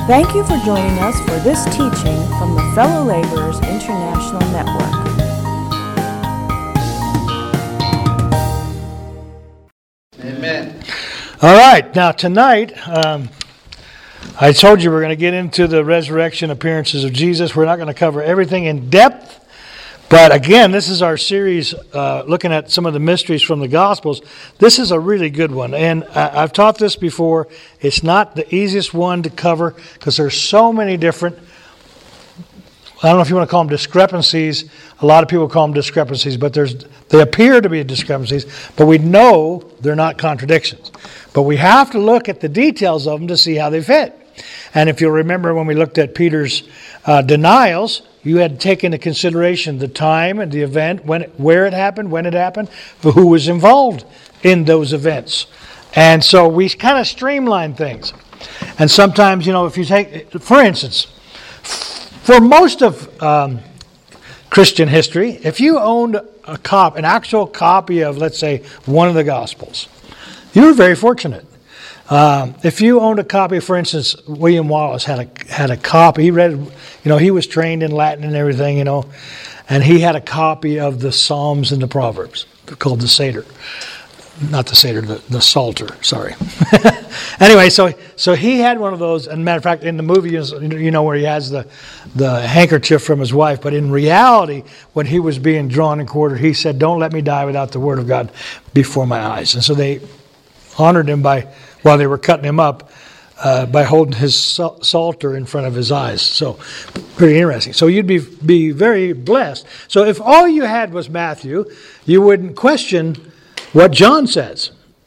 Thank you for joining us for this teaching from the Fellow Laborers International Network. Amen. All right, now tonight, I told you we're going to get into the resurrection appearances of Jesus. We're not going to cover everything in depth, but again, this is our series looking at some of the mysteries from the Gospels. This is a really good one, and I've taught this before. It's not the easiest one to cover because there's so many different, I don't know if you want to call them discrepancies. A lot of people call them discrepancies, but they appear to be discrepancies, but we know they're not contradictions. But we have to look at the details of them to see how they fit. And if you'll remember when we looked at Peter's denials, you had to take into consideration the time and the event, where it happened, when it happened, who was involved in those events. And so we kind of streamline things. And sometimes, if you take, for instance, for most of Christian history, if you owned an actual copy of, let's say, one of the Gospels, you were very fortunate. If you owned a copy, for instance, William Wallace had a copy. He read, he was trained in Latin and everything, and he had a copy of the Psalms and the Proverbs. They're called the Seder. Not the Seder, the Psalter, sorry. Anyway, so he had one of those, and matter of fact, in the movie, where he has the handkerchief from his wife, but in reality, when he was being drawn and quartered, he said, "Don't let me die without the Word of God before my eyes." And so they honored him while they were cutting him up, by holding his psalter in front of his eyes. So, pretty interesting. So you'd be very blessed. So if all you had was Matthew, you wouldn't question what John says.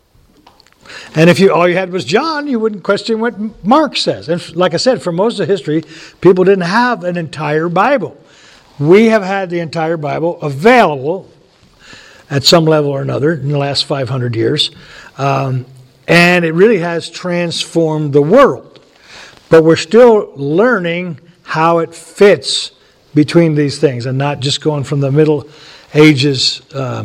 And if all you had was John, you wouldn't question what Mark says. And like I said, for most of history, people didn't have an entire Bible. We have had the entire Bible available at some level or another in the last 500 years. And it really has transformed the world. But we're still learning how it fits between these things and not just going from the Middle Ages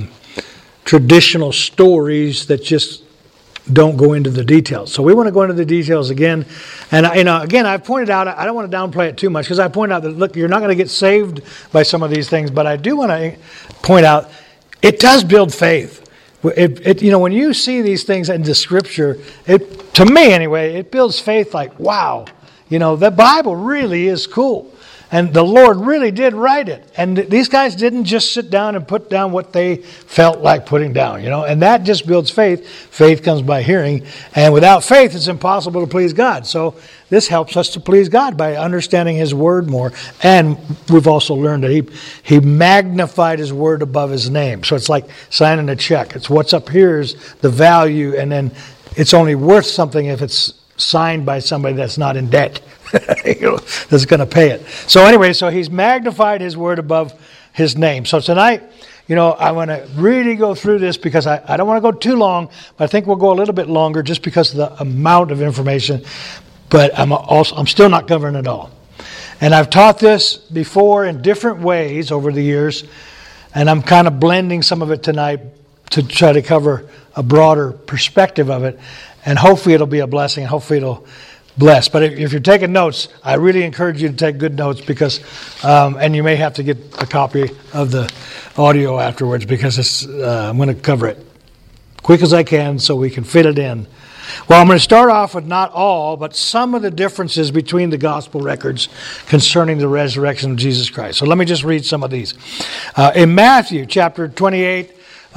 traditional stories that just don't go into the details. So we want to go into the details again. And again, I've pointed out, I don't want to downplay it too much because I point out that, look, you're not going to get saved by some of these things, but I do want to point out it does build faith. When you see these things in the Scripture, to me anyway, it builds faith like, wow, the Bible really is cool. And the Lord really did write it. And these guys didn't just sit down and put down what they felt like putting down, And that just builds faith. Faith comes by hearing. And without faith, it's impossible to please God. So this helps us to please God by understanding His Word more. And we've also learned that He magnified His Word above His name. So it's like signing a check. It's what's up here is the value, and then it's only worth something if it's signed by somebody that's not in debt. That's going to pay it. So anyway, so He's magnified His Word above His name. So tonight, I want to really go through this because I don't want to go too long, but I think we'll go a little bit longer just because of the amount of information. But I'm still not covering it all. And I've taught this before in different ways over the years, and I'm kind of blending some of it tonight to try to cover a broader perspective of it. And hopefully it'll be a blessing. Hopefully it'll bless. But if you're taking notes, I really encourage you to take good notes because, and you may have to get a copy of the audio afterwards because I'm going to cover it quick as I can so we can fit it in. Well, I'm going to start off with not all, but some of the differences between the gospel records concerning the resurrection of Jesus Christ. So let me just read some of these. In Matthew chapter 28,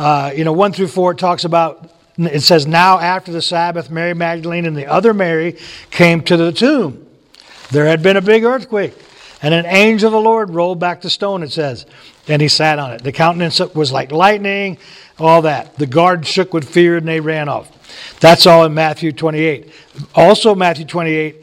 1 through 4, it talks about, it says, "Now after the Sabbath, Mary Magdalene and the other Mary came to the tomb. There had been a big earthquake, and an angel of the Lord rolled back the stone," it says, "and he sat on it. The countenance was like lightning," all that. "The guards shook with fear, and they ran off." That's all in Matthew 28. Also Matthew 28,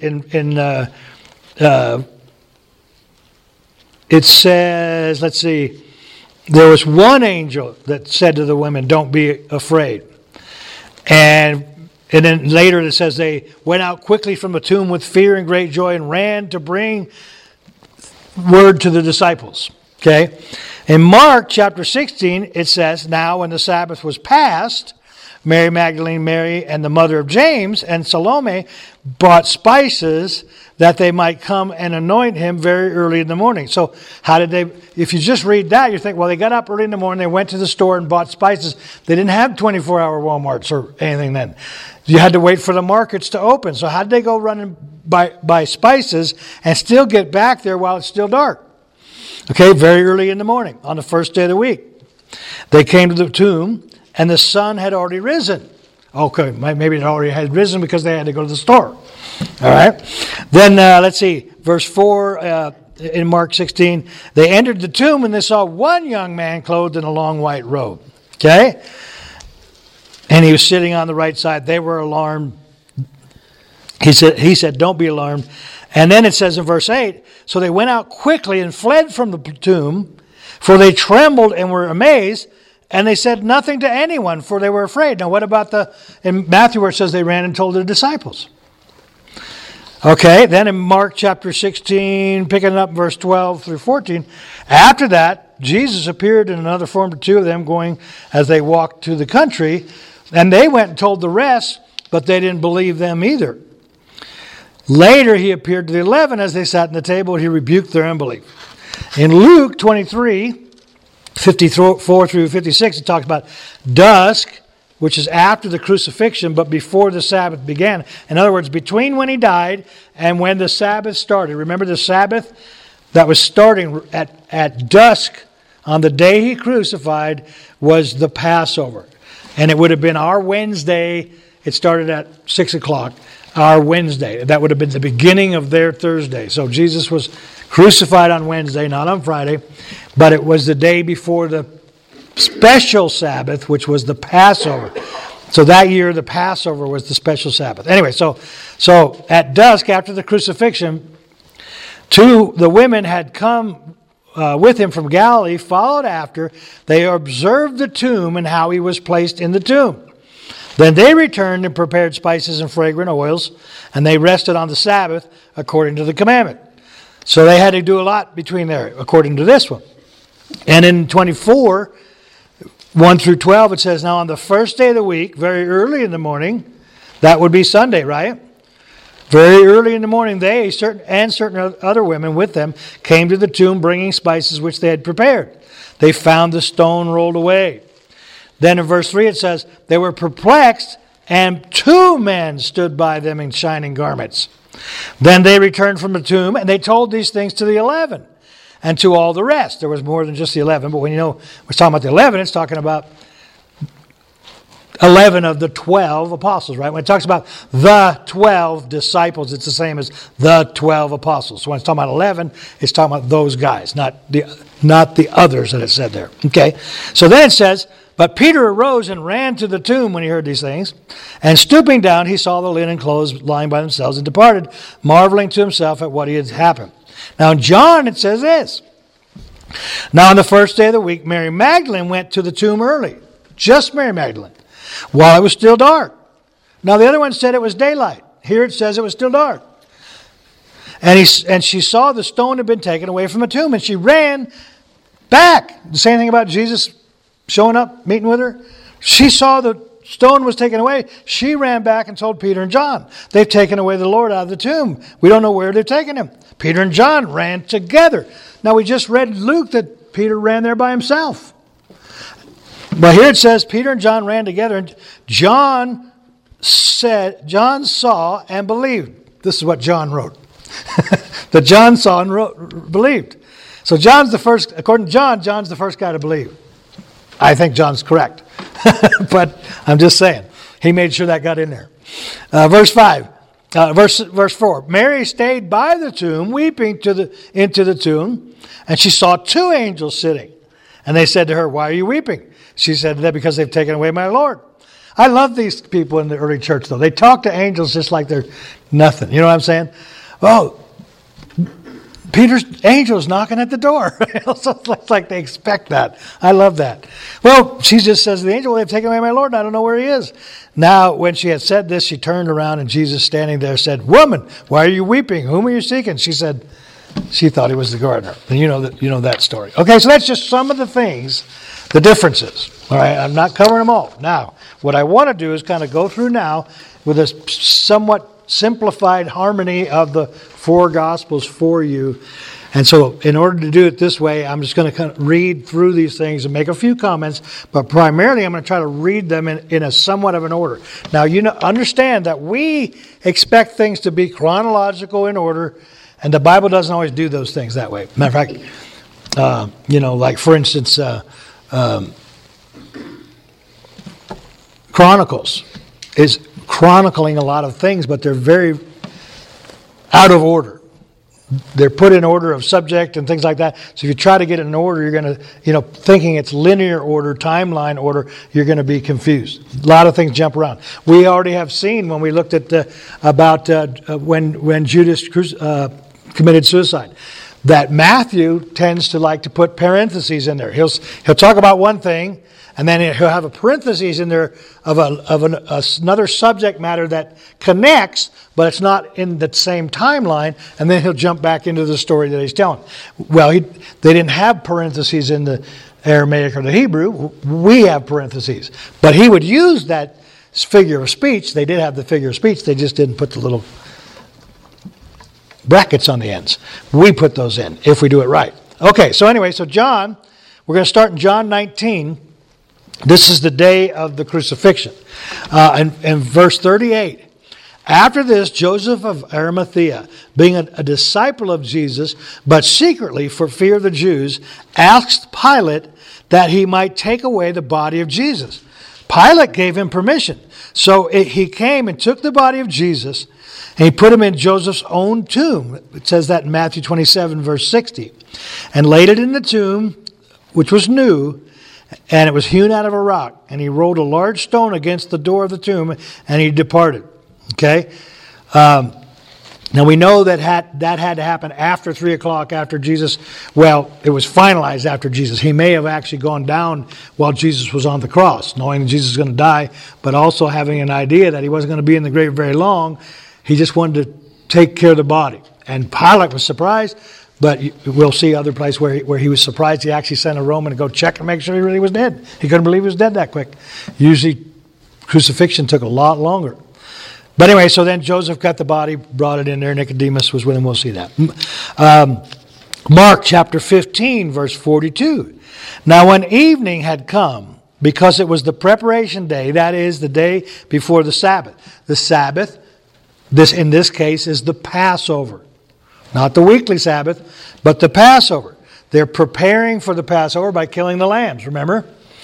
it says, let's see, there was one angel that said to the women, "Don't be afraid." And then later it says they went out quickly from the tomb with fear and great joy and ran to bring word to the disciples. Okay? In Mark chapter 16, it says, "Now when the Sabbath was past, Mary Magdalene, Mary, and the mother of James, and Salome bought spices that they might come and anoint him very early in the morning. So how did they, if you just read that, you think, well, they got up early in the morning, they went to the store and bought spices. They didn't have 24-hour Walmarts or anything then. You had to wait for the markets to open. So how did they go running buy spices and still get back there while it's still dark? Okay, very early in the morning, on the first day of the week. They came to the tomb, and the sun had already risen. Okay, maybe it already had risen because they had to go to the store. All right. Then, let's see, verse 4 in Mark 16. They entered the tomb, and they saw one young man clothed in a long white robe. Okay? And he was sitting on the right side. They were alarmed. He said, don't be alarmed. And then it says in verse 8, so they went out quickly and fled from the tomb, for they trembled and were amazed, and they said nothing to anyone, for they were afraid. Now what about in Matthew where it says they ran and told the disciples? Okay, then in Mark chapter 16, picking up verse 12 through 14, after that, Jesus appeared in another form to two of them going as they walked to the country, and they went and told the rest, but they didn't believe them either. Later he appeared to the 11 as they sat at the table, and he rebuked their unbelief. In Luke 23, 54 through 56, it talks about dusk, which is after the crucifixion, but before the Sabbath began. In other words, between when he died and when the Sabbath started. Remember the Sabbath that was starting at dusk on the day he crucified was the Passover. And it would have been our Wednesday. It started at 6 o'clock. Our Wednesday. That would have been the beginning of their Thursday. So Jesus was crucified on Wednesday, not on Friday. But it was the day before the special Sabbath, which was the Passover. So that year, the Passover was the special Sabbath. Anyway, so at dusk after the crucifixion, the women had come with him from Galilee, followed after. They observed the tomb and how he was placed in the tomb. Then they returned and prepared spices and fragrant oils, and they rested on the Sabbath according to the commandment. So they had to do a lot between there, according to this one. And in 24, 1 through 12, it says, now on the first day of the week, very early in the morning, that would be Sunday, right? Very early in the morning, they and certain other women with them came to the tomb bringing spices which they had prepared. They found the stone rolled away. Then in verse 3 it says, they were perplexed, and two men stood by them in shining garments. Then they returned from the tomb, and they told these things to the 11 and to all the rest. There was more than just the 11, but when we're talking about the 11, it's talking about 11 of the 12 apostles, right? When it talks about the 12 disciples, it's the same as the 12 apostles. So when it's talking about 11, it's talking about those guys, not the others that it said there. Okay, so then it says, but Peter arose and ran to the tomb when he heard these things. And stooping down, he saw the linen clothes lying by themselves and departed, marveling to himself at what had happened. Now in John, it says this. Now on the first day of the week, Mary Magdalene went to the tomb early. Just Mary Magdalene. While it was still dark. Now the other one said it was daylight. Here it says it was still dark. And she saw the stone had been taken away from the tomb. And she ran back. The same thing about Jesus showing up, meeting with her. She saw the stone was taken away. She ran back and told Peter and John, they've taken away the Lord out of the tomb. We don't know where they've taken him. Peter and John ran together. Now we just read Luke that Peter ran there by himself. But here it says Peter and John ran together, and John saw and believed. This is what John wrote. That John saw and believed. So John's the first, according to John, John's the first guy to believe. I think John's correct. But I'm just saying. He made sure that got in there. Verse 4. Mary stayed by the tomb, weeping into the tomb, and she saw two angels sitting. And they said to her, why are you weeping? She said to them, because they've taken away my Lord. I love these people in the early church, though. They talk to angels just like they're nothing. You know what I'm saying? Oh, Peter's angel's knocking at the door. It's like they expect that. I love that. Well, she just says to the angel, well, they've taken away my Lord, and I don't know where he is. Now, when she had said this, she turned around, and Jesus standing there said, woman, why are you weeping? Whom are you seeking? She said, she thought he was the gardener. And you know that story. Okay, so that's just some of the things, the differences. All right, I'm not covering them all. Now, what I want to do is kind of go through now with a somewhat simplified harmony of the four Gospels for you. And so in order to do it this way, I'm just going to kind of read through these things and make a few comments, but primarily I'm going to try to read them in a somewhat of an order. Now, understand that we expect things to be chronological in order, and the Bible doesn't always do those things that way. Matter of fact, like for instance, Chronicles is chronicling a lot of things, but they're very out of order. They're put in order of subject and things like that. So if you try to get it in order, you're going to, thinking it's linear order, timeline order, you're going to be confused. A lot of things jump around. We already have seen when we looked at when Judas committed suicide, that Matthew tends to like to put parentheses in there. He'll talk about one thing, and then he'll have a parentheses in there of another subject matter that connects, but it's not in the same timeline, and then he'll jump back into the story that he's telling. Well, they didn't have parentheses in the Aramaic or the Hebrew. We have parentheses. But he would use that figure of speech. They did have the figure of speech. They just didn't put the little brackets on the ends. We put those in if we do it right. Okay, so anyway, John, we're going to start in John 19. This is the day of the crucifixion. In verse 38, after this, Joseph of Arimathea, being a disciple of Jesus, but secretly for fear of the Jews, asked Pilate that he might take away the body of Jesus. Pilate gave him permission. So he came and took the body of Jesus, and he put him in Joseph's own tomb. It says that in Matthew 27, verse 60. And laid it in the tomb, which was new, and it was hewn out of a rock. And he rolled a large stone against the door of the tomb, and he departed. Okay? Now we know that had to happen after 3 o'clock, after Jesus, it was finalized after Jesus. He may have actually gone down while Jesus was on the cross, knowing that Jesus was going to die, but also having an idea that he wasn't going to be in the grave very long. He just wanted to take care of the body. And Pilate was surprised, but we'll see other places where he was surprised. He actually sent a Roman to go check and make sure he really was dead. He couldn't believe he was dead that quick. Usually crucifixion took a lot longer. But anyway, so then Joseph got the body, brought it in there. Nicodemus was with him. We'll see that. Mark chapter 15, verse 42. Now when evening had come, because it was the preparation day, that is the day before the Sabbath. The Sabbath, in this case, is the Passover. Not the weekly Sabbath, but the Passover. They're preparing for the Passover by killing the lambs, remember?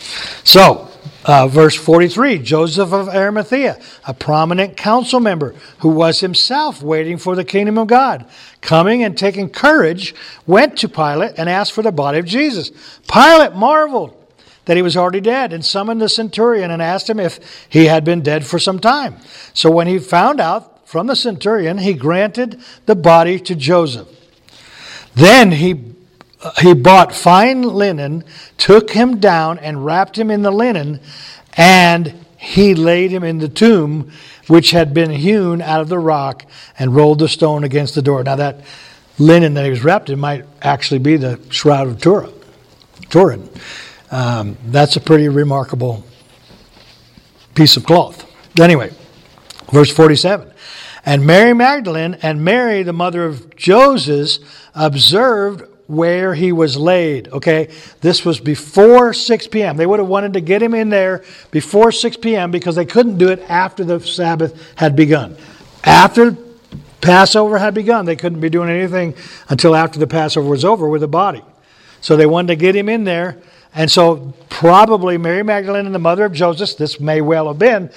So, verse 43, Joseph of Arimathea, a prominent council member who was himself waiting for the kingdom of God, coming and taking courage, went to Pilate and asked for the body of Jesus. Pilate marveled that he was already dead and summoned the centurion and asked him if he had been dead for some time. So when he found out from the centurion, he granted the body to Joseph. Then he bought fine linen, took him down and wrapped him in the linen, and he laid him in the tomb which had been hewn out of the rock, and rolled the stone against the door. Now that linen that he was wrapped in might actually be the Shroud of Turin. That's a pretty remarkable piece of cloth. Anyway, verse 47. And Mary Magdalene and Mary, the mother of Joseph, observed where he was laid. Okay, this was before 6 p.m. They would have wanted to get him in there before 6 p.m. because they couldn't do it after the Sabbath had begun. After Passover had begun, they couldn't be doing anything until after the Passover was over with the body. So they wanted to get him in there. And so probably Mary Magdalene and the mother of Joseph, this may well have been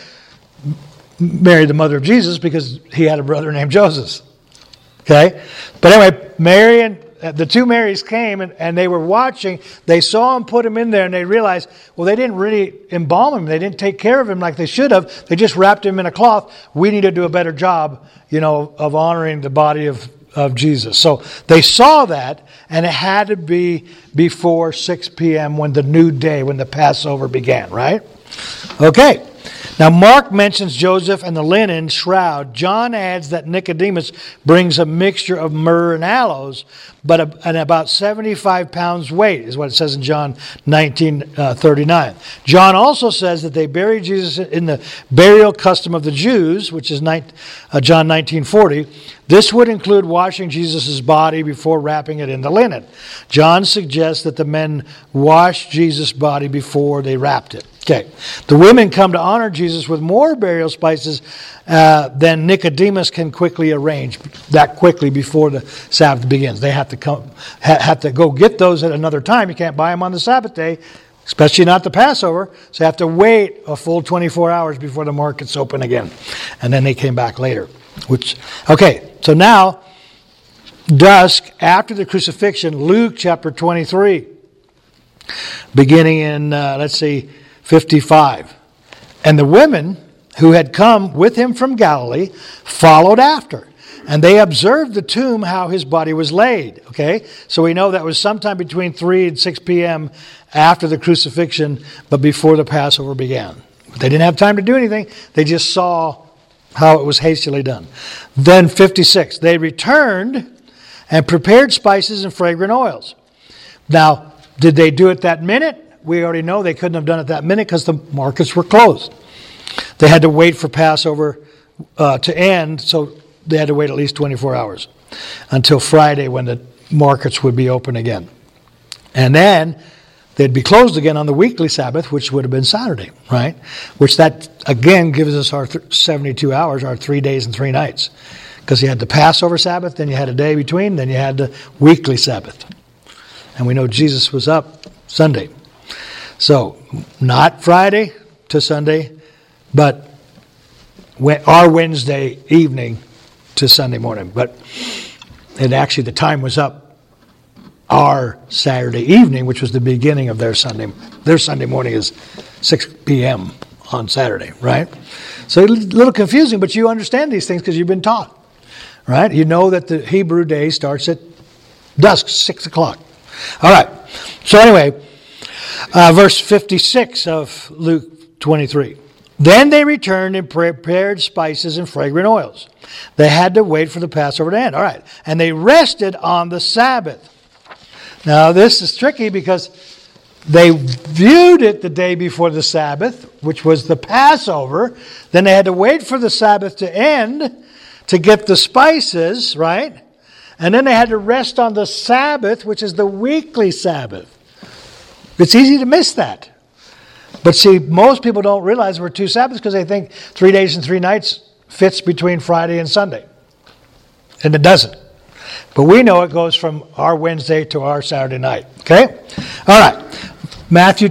Mary, the mother of Jesus, because he had a brother named Joseph. Okay? But anyway, Mary and the two Marys came and they were watching. They saw him put him in there and they realized, they didn't really embalm him. They didn't take care of him like they should have. They just wrapped him in a cloth. We need to do a better job, of honoring the body of Jesus. So they saw that, and it had to be before 6 p.m. when the new day, when the Passover began, right? Okay. Now, Mark mentions Joseph and the linen shroud. John adds that Nicodemus brings a mixture of myrrh and aloes, and about 75 pounds weight is what it says in John 19:39. John also says that they buried Jesus in the burial custom of the Jews, which is John 19:40. This would include washing Jesus' body before wrapping it in the linen. John suggests that the men washed Jesus' body before they wrapped it. Okay, the women come to honor Jesus with more burial spices than Nicodemus can quickly arrange that quickly before the Sabbath begins. They have to go get those at another time. You can't buy them on the Sabbath day, especially not the Passover. So you have to wait a full 24 hours before the markets open again, and then they came back later. So now dusk after the crucifixion, Luke chapter 23, beginning in 55. And the women who had come with him from Galilee followed after. And they observed the tomb, how his body was laid. Okay? So we know that was sometime between 3 and 6 p.m. after the crucifixion, but before the Passover began. They didn't have time to do anything. They just saw how it was hastily done. Then 56. They returned and prepared spices and fragrant oils. Now, did they do it that minute? We already know they couldn't have done it that minute because the markets were closed. They had to wait for Passover to end, so they had to wait at least 24 hours until Friday when the markets would be open again. And then they'd be closed again on the weekly Sabbath, which would have been Saturday, right? Which that, again, gives us our 72 hours, our 3 days and 3 nights. Because you had the Passover Sabbath, then you had a day between, then you had the weekly Sabbath. And we know Jesus was up Sunday. So, not Friday to Sunday, but our Wednesday evening to Sunday morning. But the time was up our Saturday evening, which was the beginning of their Sunday. Their Sunday morning is 6 p.m. on Saturday, right? So, a little confusing, but you understand these things because you've been taught, right? You know that the Hebrew day starts at dusk, 6 o'clock. All right. So, anyway, verse 56 of Luke 23. Then they returned and prepared spices and fragrant oils. They had to wait for the Passover to end. All right. And they rested on the Sabbath. Now, this is tricky because they viewed it the day before the Sabbath, which was the Passover. Then they had to wait for the Sabbath to end to get the spices, right? And then they had to rest on the Sabbath, which is the weekly Sabbath. It's easy to miss that. But see, most people don't realize we're 2 Sabbaths because they think 3 days and 3 nights fits between Friday and Sunday. And it doesn't. But we know it goes from our Wednesday to our Saturday night. Okay? All right. Matthew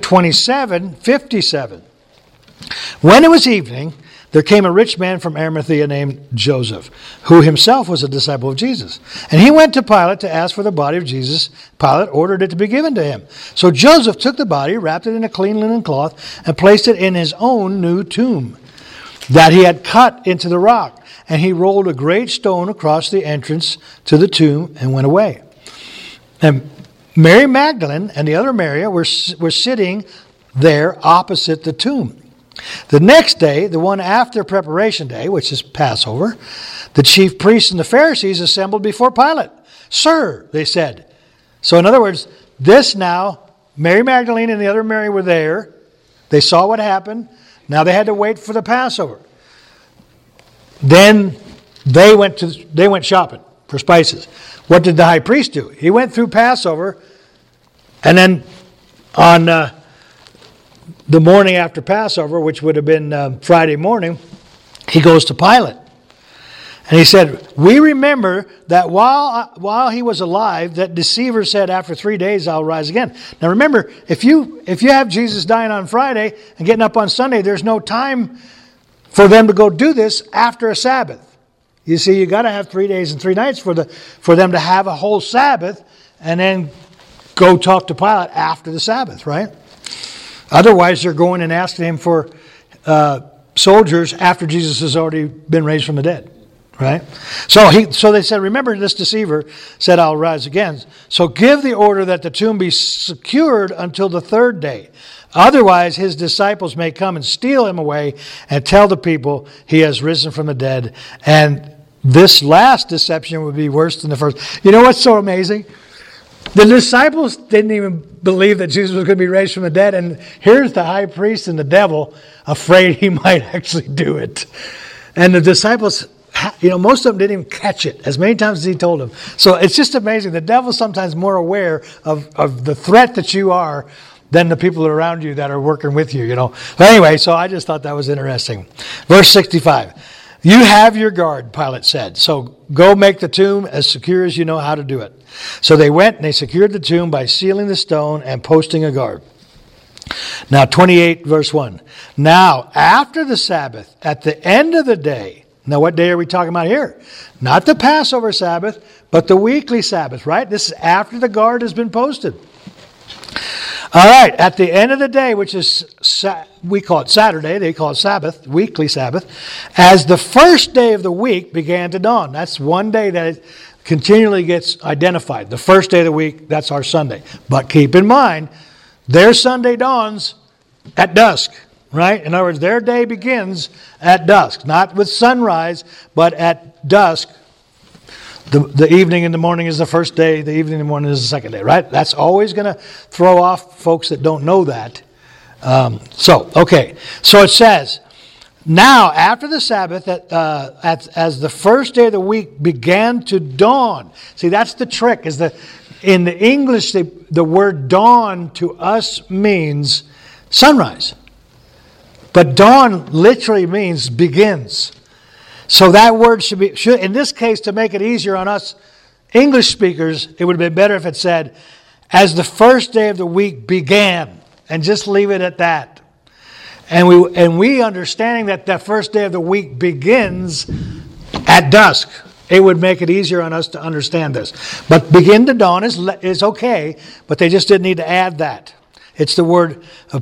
27:57. When it was evening, there came a rich man from Arimathea named Joseph, who himself was a disciple of Jesus. And he went to Pilate to ask for the body of Jesus. Pilate ordered it to be given to him. So Joseph took the body, wrapped it in a clean linen cloth, and placed it in his own new tomb that he had cut into the rock. And he rolled a great stone across the entrance to the tomb and went away. And Mary Magdalene and the other Mary were sitting there opposite the tomb. The next day, the one after preparation day, which is Passover, the chief priests and the Pharisees assembled before Pilate. Sir, they said. So in other words, this now, Mary Magdalene and the other Mary were there. They saw what happened. Now they had to wait for the Passover. Then they went shopping for spices. What did the high priest do? He went through Passover, and then on the morning after Passover, which would have been Friday morning, he goes to Pilate. And he said, we remember that while he was alive, that deceiver said, after 3 days I'll rise again. Now remember, if you have Jesus dying on Friday and getting up on Sunday, there's no time for them to go do this after a Sabbath. You see, you got to have 3 days and 3 nights for them to have a whole Sabbath and then go talk to Pilate after the Sabbath, right? Otherwise, they're going and asking him for soldiers after Jesus has already been raised from the dead, right? So they said, remember, this deceiver said, I'll rise again. So give the order that the tomb be secured until the 3rd day. Otherwise, his disciples may come and steal him away and tell the people he has risen from the dead. And this last deception would be worse than the first. You know what's so amazing? The disciples didn't even believe that Jesus was going to be raised from the dead. And here's the high priest and the devil afraid he might actually do it. And the disciples, most of them didn't even catch it as many times as he told them. So it's just amazing. The devil's sometimes more aware of the threat that you are than the people around you that are working with you, But anyway, so I just thought that was interesting. Verse 65. You have your guard, Pilate said. So go make the tomb as secure as you know how to do it. So they went and they secured the tomb by sealing the stone and posting a guard. Now 28 verse 1. Now after the Sabbath, at the end of the day. Now what day are we talking about here? Not the Passover Sabbath, but the weekly Sabbath, right? This is after the guard has been posted. All right, at the end of the day, which is, we call it Saturday, they call it Sabbath, weekly Sabbath, as the first day of the week began to dawn. That's one day that it continually gets identified. The first day of the week, that's our Sunday. But keep in mind, their Sunday dawns at dusk, right? In other words, their day begins at dusk, not with sunrise, but at dusk. The evening and the morning is the first day. The evening and the morning is the second day, right? That's always going to throw off folks that don't know that. So it says, now after the Sabbath, as the first day of the week began to dawn. See, that's the trick. In the English, the word dawn to us means sunrise. But dawn literally means begins. So that word should, in this case, to make it easier on us English speakers, it would have been better if it said, as the first day of the week began, and just leave it at that. And we understanding that the first day of the week begins at dusk, it would make it easier on us to understand this. But begin to dawn is okay, but they just didn't need to add that. It's the word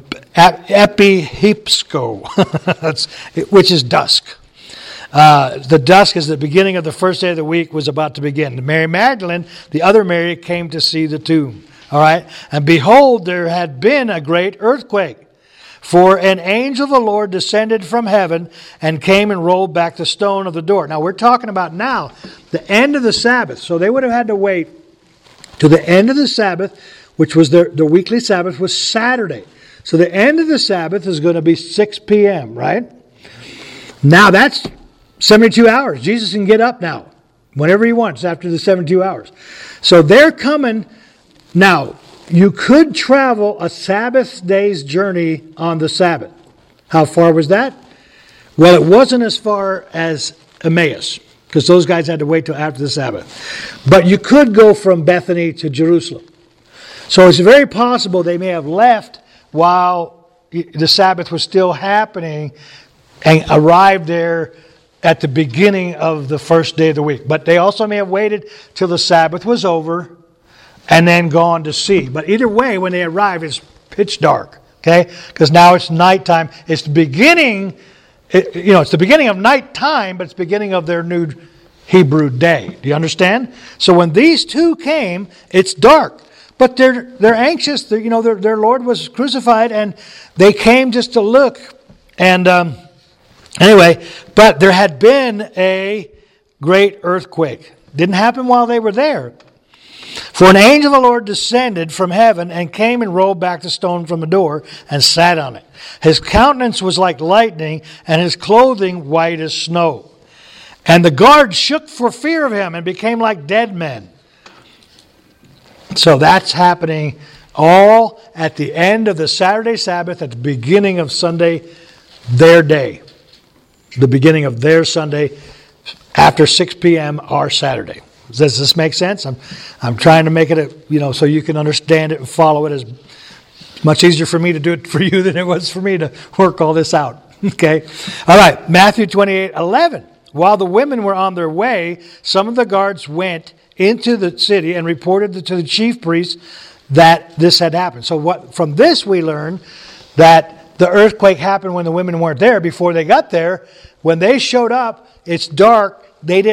epihipsko, which is dusk. The dusk is the beginning of the first day of the week was about to begin. Mary Magdalene, the other Mary, came to see the tomb. All right. And behold, there had been a great earthquake. For an angel of the Lord descended from heaven and came and rolled back the stone of the door. Now we're talking about now the end of the Sabbath. So they would have had to wait to the end of the Sabbath, which was the weekly Sabbath, was Saturday. So the end of the Sabbath is going to be 6 p.m., right? Now that's 72 hours. Jesus can get up now whenever he wants after the 72 hours. So they're coming. Now, you could travel a Sabbath day's journey on the Sabbath. How far was that? Well, it wasn't as far as Emmaus, because those guys had to wait till after the Sabbath. But you could go from Bethany to Jerusalem. So it's very possible they may have left while the Sabbath was still happening and arrived there at the beginning of the first day of the week. But they also may have waited till the Sabbath was over and then gone to see. But either way, when they arrived, it's pitch dark, okay? Because now it's nighttime. It's the beginning, it's the beginning of nighttime, but it's the beginning of their new Hebrew day. Do you understand? So when these two came, it's dark. But they're anxious. Their Lord was crucified, and they came just to look. And anyway, but there had been a great earthquake. Didn't happen while they were there. For an angel of the Lord descended from heaven and came and rolled back the stone from the door and sat on it. His countenance was like lightning, and his clothing white as snow. And the guards shook for fear of him and became like dead men. So that's happening all at the end of the Saturday Sabbath, at the beginning of Sunday, their day. The beginning of their Sunday, after 6 p.m. our Saturday. Does this make sense? I'm trying to make it, so you can understand it and follow it. As much easier for me to do it for you than it was for me to work all this out. Okay? All right, Matthew 28:11. While the women were on their way, some of the guards went into the city and reported to the chief priests that this had happened. So from this we learn that the earthquake happened when the women weren't there. Before they got there, when they showed up, it's dark.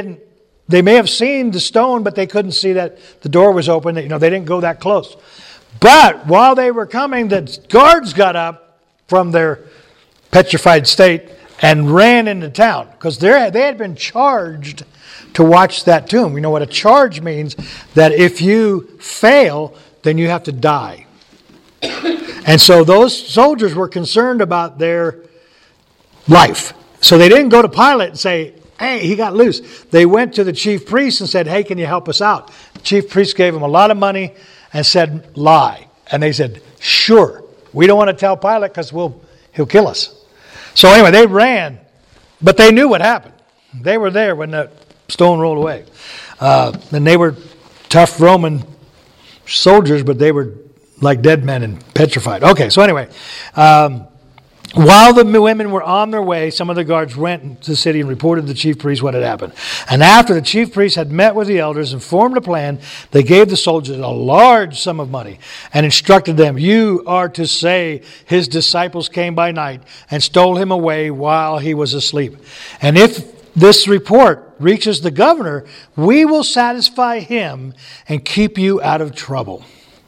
They may have seen the stone, but they couldn't see that the door was open. They didn't go that close. But while they were coming, the guards got up from their petrified state and ran into town because they had been charged to watch that tomb. You know what a charge means? That if you fail, then you have to die. And so those soldiers were concerned about their life. So they didn't go to Pilate and say, hey, he got loose. They went to the chief priest and said, hey, can you help us out? The chief priest gave them a lot of money and said, lie. And they said, sure. We don't want to tell Pilate because he'll kill us. So anyway, they ran, but they knew what happened. They were there when the stone rolled away. And they were tough Roman soldiers, but they were like dead men and petrified. Okay, so anyway, while the women were on their way, some of the guards went into the city and reported to the chief priest what had happened. And after the chief priest had met with the elders and formed a plan, they gave the soldiers a large sum of money and instructed them, you are to say his disciples came by night and stole him away while he was asleep. And if this report reaches the governor, we will satisfy him and keep you out of trouble.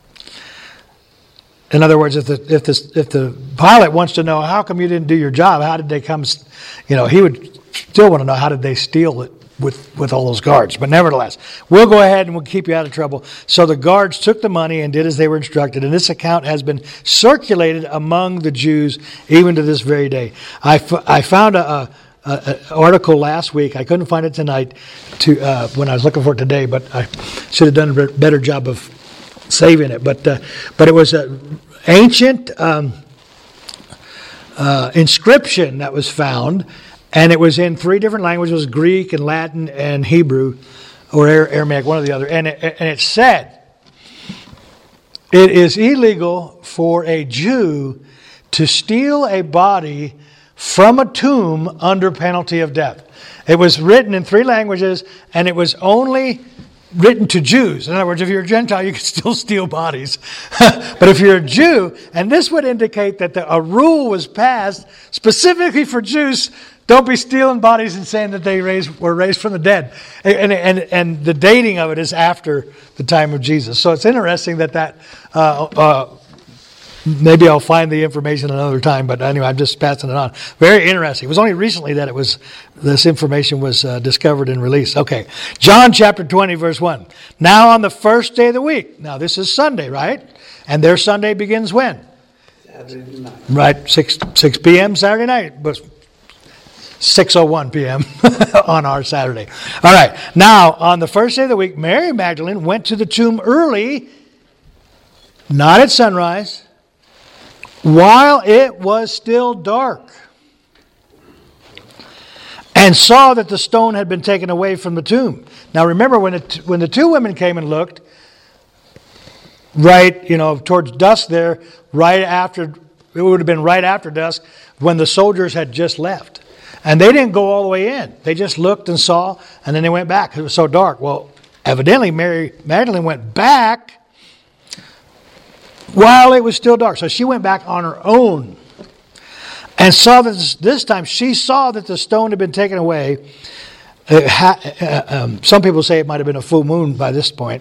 In other words, if the pilot wants to know how come you didn't do your job, how did they come? He would still want to know how did they steal it with all those guards. But nevertheless, we'll go ahead and we'll keep you out of trouble. So the guards took the money and did as they were instructed. And this account has been circulated among the Jews even to this very day. I found an article last week. I couldn't find it tonight when I was looking for it today, but I should have done a better job of saving it, but it was an ancient inscription that was found, and it was in 3 different languages: Greek and Latin and Hebrew, or Aramaic, one or the other. And it said, "It is illegal for a Jew to steal a body from a tomb under penalty of death." It was written in 3 languages, and it was only written to Jews. In other words, if you're a Gentile, you can still steal bodies. But if you're a Jew, and this would indicate that a rule was passed specifically for Jews, don't be stealing bodies and saying that they were raised from the dead. And the dating of it is after the time of Jesus. So it's interesting that maybe I'll find the information another time, but anyway, I'm just passing it on. Very interesting. It was only recently that this information was discovered and released. Okay, John chapter 20, verse 1. Now on the first day of the week. Now this is Sunday, right? And their Sunday begins when? Saturday night. Right, 6 p.m. Saturday night, but 6:01 p.m. on our Saturday. All right, now on the first day of the week, Mary Magdalene went to the tomb early, not at sunrise, while it was still dark, and saw that the stone had been taken away from the tomb. Now remember, when the 2 women came and looked, right, towards dusk there, right after, it would have been right after dusk, when the soldiers had just left. And they didn't go all the way in. They just looked and saw, and then they went back. It was so dark. Well, evidently Mary Magdalene went back while it was still dark. So she went back on her own and saw that this time she saw that the stone had been taken away. Some people say it might have been a full moon by this point,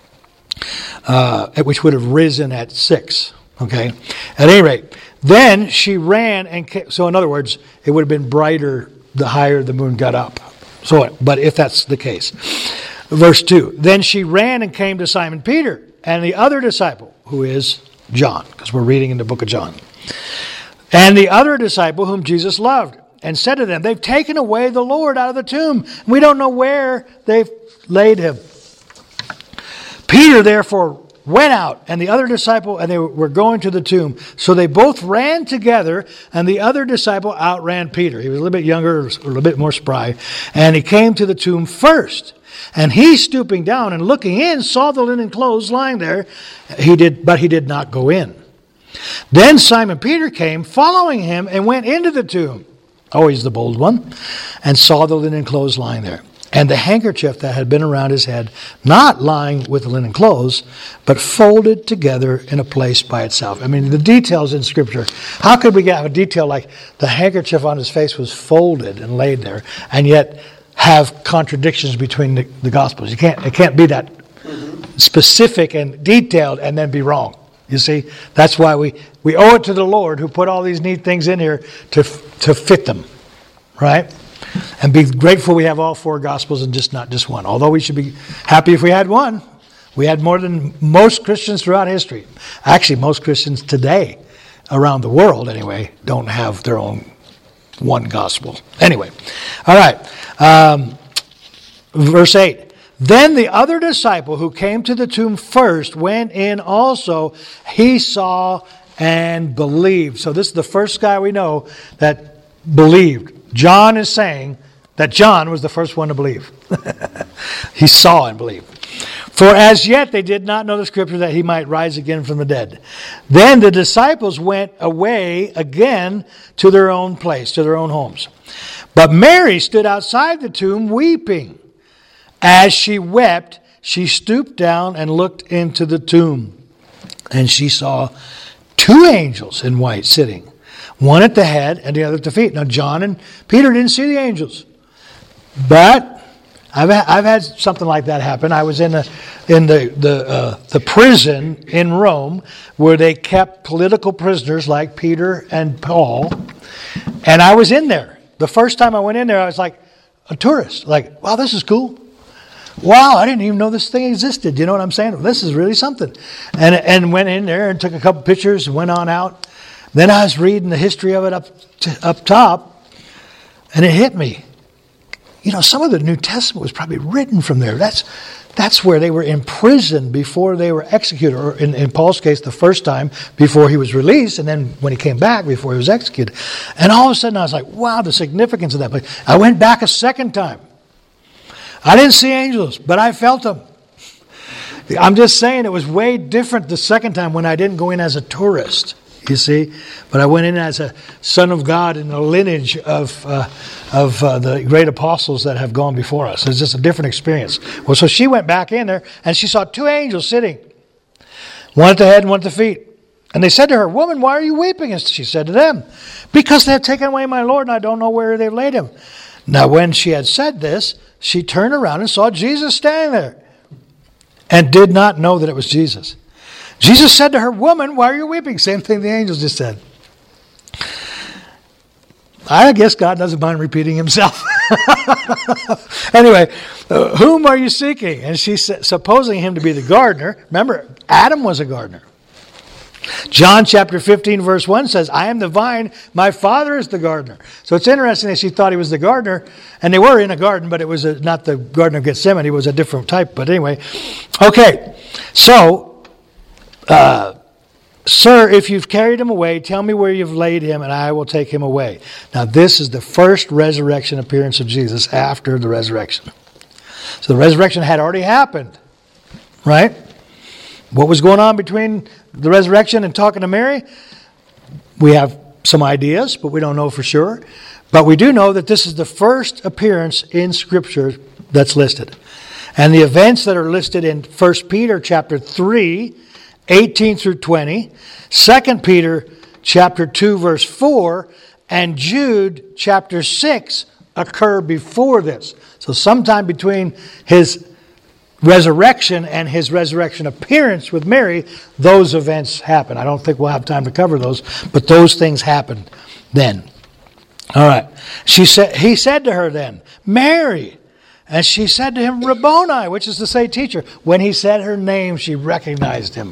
which would have risen at 6. Okay. At any rate, then she ran and came. So in other words, it would have been brighter the higher the moon got up. But if that's the case. Verse 2. Then she ran and came to Simon Peter and the other disciple, who is John, because we're reading in the book of John. And the other disciple whom Jesus loved, and said to them, they've taken away the Lord out of the tomb. We don't know where they've laid him. Peter therefore went out, and the other disciple, and they were going to the tomb. So they both ran together, and the other disciple outran Peter. He was a little bit younger, or a little bit more spry. And he came to the tomb first. And he, stooping down and looking in, saw the linen clothes lying there. But he did not go in. Then Simon Peter came, following him, and went into the tomb, always the bold one, and saw the linen clothes lying there, and the handkerchief that had been around his head, not lying with the linen clothes, but folded together in a place by itself. I mean, the details in Scripture. How could we have a detail like the handkerchief on his face was folded and laid there, and yet have contradictions between the Gospels? It can't be that specific and detailed and then be wrong. You see, that's why we owe it to the Lord who put all these neat things in here to fit them, right? And be grateful we have all 4 Gospels and not just one. Although we should be happy if we had one. We had more than most Christians throughout history. Actually, most Christians today, around the world anyway, don't have their own one Gospel. Anyway, all right. Verse 8. Then the other disciple who came to the tomb first went in also. He saw and believed. So this is the first guy we know that believed. John is saying that John was the first one to believe. He saw and believed. For as yet they did not know the Scripture that he might rise again from the dead. Then the disciples went away again to their own place, to their own homes. But Mary stood outside the tomb weeping. As she wept, she stooped down and looked into the tomb. And she saw 2 angels in white sitting, one at the head and the other at the feet. Now John and Peter didn't see the angels. But I've had something like that happen. I was in the prison in Rome where they kept political prisoners like Peter and Paul. And I was in there. The first time I went in there, I was like a tourist. Like, wow, this is cool. Wow, I didn't even know this thing existed. You know what I'm saying? This is really something. And went in there and took a couple pictures and went on out. Then I was reading the history of it up top, and it hit me. You know, some of the New Testament was probably written from there. That's where they were imprisoned before they were executed, or in Paul's case, the first time before he was released, and then when he came back before he was executed. And all of a sudden I was like, wow, the significance of that place. I went back a second time. I didn't see angels, but I felt them. I'm just saying it was way different the second time when I didn't go in as a tourist, you see. But I went in as a son of God in the lineage of the great apostles that have gone before us. It's just a different experience. Well, so she went back in there and she saw 2 angels sitting, one at the head and one at the feet. And they said to her, "Woman, why are you weeping?" And she said to them, "Because they have taken away my Lord, and I don't know where they've laid him." Now when she had said this, she turned around and saw Jesus standing there and did not know that it was Jesus. Jesus said to her, "Woman, why are you weeping?" Same thing the angels just said. I guess God doesn't mind repeating himself. Anyway, whom are you seeking? And she said, supposing him to be the gardener. Remember, Adam was a gardener. John chapter 15 verse 1 says, "I am the vine, my Father is the gardener." So it's interesting that she thought he was the gardener, and they were in a garden, but it was not the Garden of Gethsemane, it was a different type. But anyway, okay, so, "Sir, if you've carried him away, tell me where you've laid him, and I will take him away." Now this is the first resurrection appearance of Jesus after the resurrection. So the resurrection had already happened, right? What was going on between the resurrection and talking to Mary? We have some ideas, but we don't know for sure. But we do know that this is the first appearance in Scripture that's listed. And the events that are listed in 1 Peter chapter 3, 18 through 20, 2 Peter chapter 2, verse 4, and Jude chapter 6 occur before this. So sometime between his resurrection and his resurrection appearance with Mary, those events happen. I don't think we'll have time to cover those, but those things happened then. All right. He said to her then, "Mary." And she said to him, "Rabboni," which is to say teacher. When he said her name, she recognized him.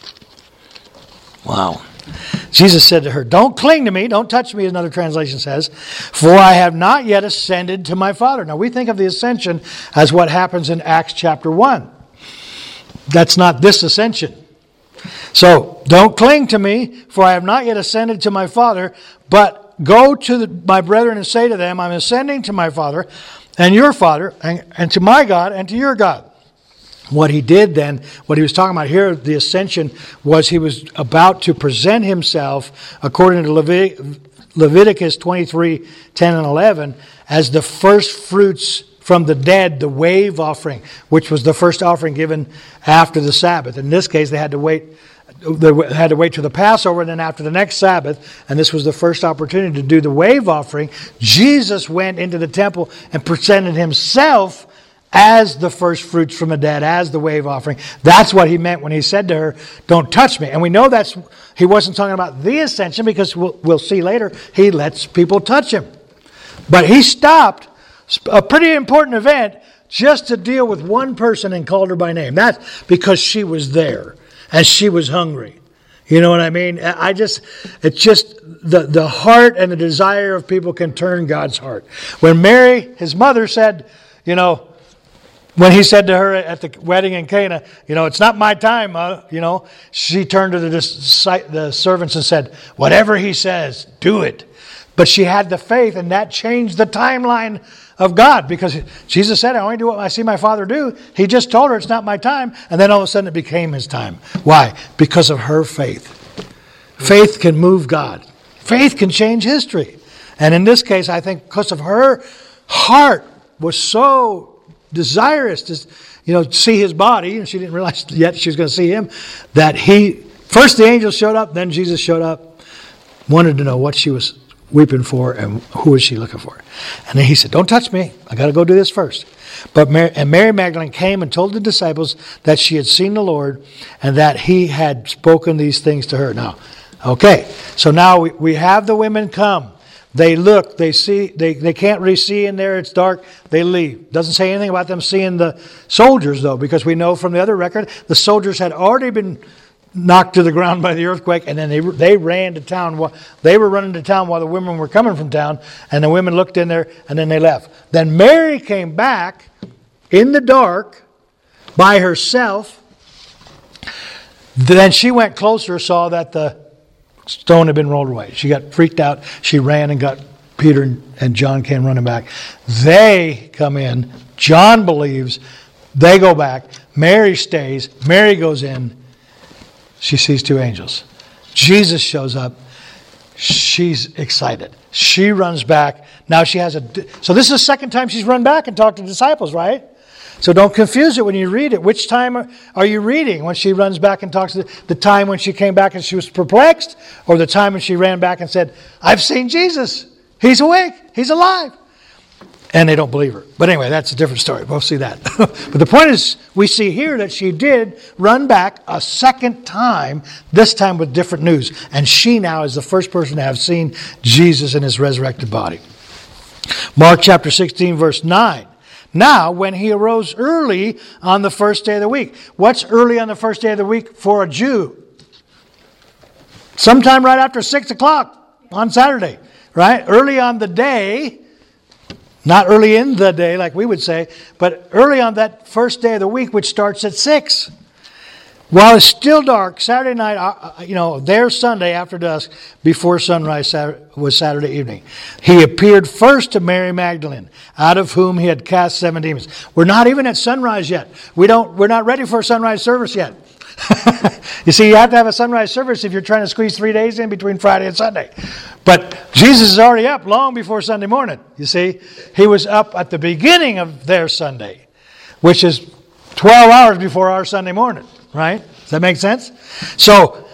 Wow. Jesus said to her, "Don't cling to me, don't touch me," another translation says, "for I have not yet ascended to my Father." Now we think of the ascension as what happens in Acts chapter 1. That's not this ascension. So, don't cling to me, for I have not yet ascended to my Father, but go to my brethren and say to them, I'm ascending to my Father and your Father, and to my God and to your God. What he did then, what he was talking about here, the ascension, was he was about to present himself, according to Leviticus 23, 10 and 11, as the first fruits from the dead, the wave offering, which was the first offering given after the Sabbath. In this case, they had to wait to the Passover and then after the next Sabbath, and this was the first opportunity to do the wave offering. Jesus went into the temple and presented himself as the first fruits from the dead, as the wave offering. That's what he meant when he said to her, don't touch me. And we know he wasn't talking about the ascension, because we'll see later, he lets people touch him. But he stopped a pretty important event just to deal with one person and called her by name. That's because she was there and she was hungry. You know what I mean? It's just the heart and the desire of people can turn God's heart. When Mary, his mother, said, when he said to her at the wedding in Cana, it's not my time, she turned to the servants and said, whatever he says, do it. But she had the faith, and that changed the timeline of God, because Jesus said, I only do what I see my Father do. He just told her it's not my time, and then all of a sudden it became his time. Why? Because of her faith. Faith can move God. Faith can change history. And in this case, I think because of her heart was so desirous to see his body, and she didn't realize yet she was going to see him, that first the angel showed up, then Jesus showed up, wanted to know what she was weeping for and who was she looking for. And then he said, don't touch me. I got to go do this first. But Mary Magdalene came and told the disciples that she had seen the Lord and that he had spoken these things to her. Now, okay, so now we have the women come. They look, they see, they can't really see in there, it's dark, they leave. Doesn't say anything about them seeing the soldiers, though, because we know from the other record, the soldiers had already been knocked to the ground by the earthquake, and then they ran to town. They were running to town while the women were coming from town, and the women looked in there, and then they left. Then Mary came back in the dark by herself. Then she went closer, saw that the stone had been rolled away. She got freaked out. She ran and got Peter and John came running back. They come in. John believes. They go back. Mary stays. Mary goes in. She sees two angels. Jesus shows up. She's excited. She runs back. Now she has so this is the second time she's run back and talked to disciples, right? So don't confuse it when you read it. Which time are you reading? When she runs back and talks to the time when she came back and she was perplexed, or the time when she ran back and said, I've seen Jesus. He's awake. He's alive. And they don't believe her. But anyway, that's a different story. We'll see that. But the point is, we see here that she did run back a second time, this time with different news. And she now is the first person to have seen Jesus in his resurrected body. Mark chapter 16, verse 9. Now, when he arose early on the first day of the week. What's early on the first day of the week for a Jew? Sometime right after 6 o'clock on Saturday, right? Early on the day. Not early in the day, like we would say, but early on that first day of the week, which starts at 6. While it's still dark, Saturday night, their Sunday after dusk, before sunrise was Saturday evening. He appeared first to Mary Magdalene, out of whom he had cast 7 demons. We're not even at sunrise yet. We're not ready for a sunrise service yet. You see, you have to have a sunrise service if you're trying to squeeze 3 days in between Friday and Sunday. But Jesus is already up long before Sunday morning. You see, he was up at the beginning of their Sunday, which is 12 hours before our Sunday morning, right? Does that make sense? So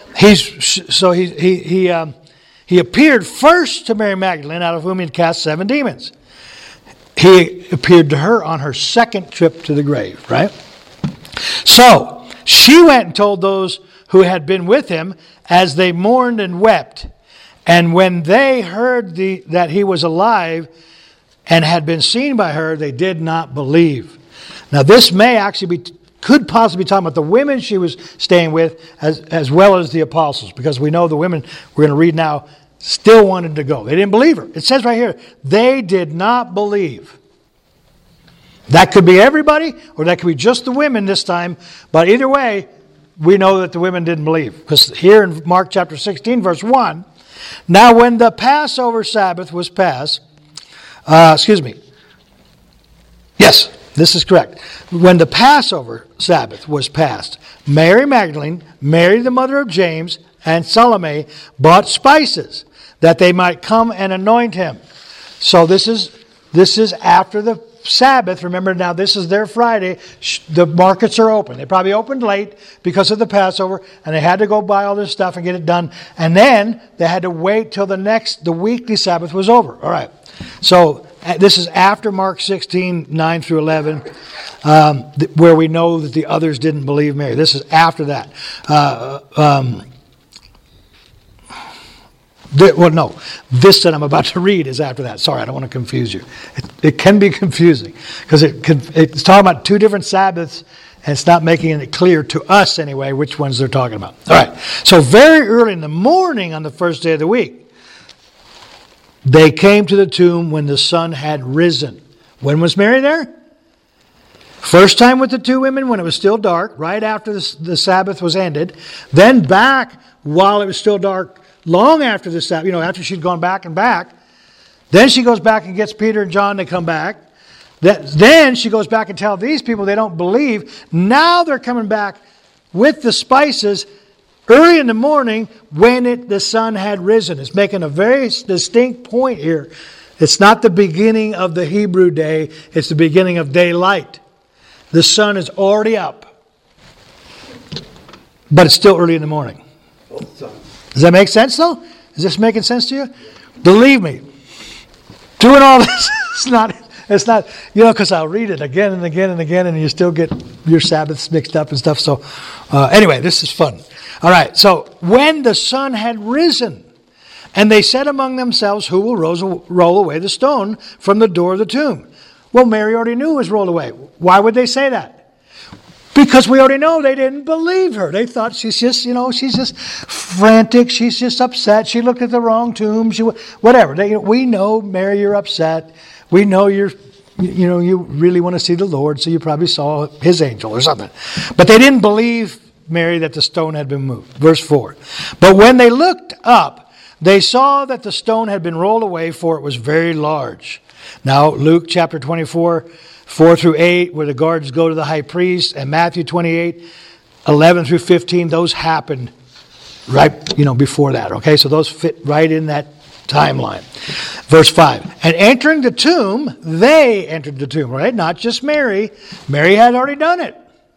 he appeared first to Mary Magdalene, out of whom he had cast 7 demons. He appeared to her on her second trip to the grave, right? So she went and told those who had been with him as they mourned and wept. And when they heard that he was alive and had been seen by her, they did not believe. Now this may actually could possibly be talking about the women she was staying with as well as the apostles, because we know the women we're going to read now still wanted to go. They didn't believe her. It says right here, they did not believe. That could be everybody, or that could be just the women this time. But either way, we know that the women didn't believe. Because here in Mark chapter 16, verse 1, now when the Passover Sabbath was past, Yes, this is correct. When the Passover Sabbath was past, Mary Magdalene, Mary the mother of James, and Salome bought spices that they might come and anoint him. So this is after the Sabbath. Remember, now this is their Friday. The markets are open. They probably opened late because of the Passover, and they had to go buy all this stuff and get it done. And then they had to wait till the weekly Sabbath was over. All right. So this is after Mark 16, 9 through 11, where we know that the others didn't believe Mary. This is after that. This that I'm about to read is after that. Sorry, I don't want to confuse you. It can be confusing because it's talking about two different Sabbaths, and it's not making it clear to us anyway which ones they're talking about. All right. So very early in the morning on the first day of the week, they came to the tomb when the sun had risen. When was Mary there? First time with the two women when it was still dark, right after the Sabbath was ended. Then back while it was still dark, long after the Sabbath, after she'd gone back and back. Then she goes back and gets Peter and John to come back. Then she goes back and tells these people they don't believe. Now they're coming back with the spices early in the morning when the sun had risen. It's making a very distinct point here. It's not the beginning of the Hebrew day. It's the beginning of daylight. The sun is already up. But it's still early in the morning. Does that make sense though? Is this making sense to you? Believe me, doing all this, it's not, because I'll read it again and again and again and you still get your Sabbaths mixed up and stuff. So anyway, this is fun. All right, so when the sun had risen, and they said among themselves, who will roll away the stone from the door of the tomb? Well, Mary already knew it was rolled away. Why would they say that? Because we already know they didn't believe her. They thought she's just, she's just frantic. She's just upset. She looked at the wrong tomb. Whatever. We know, Mary, you're upset. We know you really want to see the Lord, so you probably saw his angel or something. But they didn't believe Mary that the stone had been moved. Verse 4. But when they looked up, they saw that the stone had been rolled away, for it was very large. Now, Luke chapter 24, 4 through 8, where the guards go to the high priest, and Matthew 28, 11 through 15, those happened right, before that. Okay, so those fit right in that timeline. Verse 5, and entering the tomb, they entered the tomb, right? Not just Mary. Mary had already done it.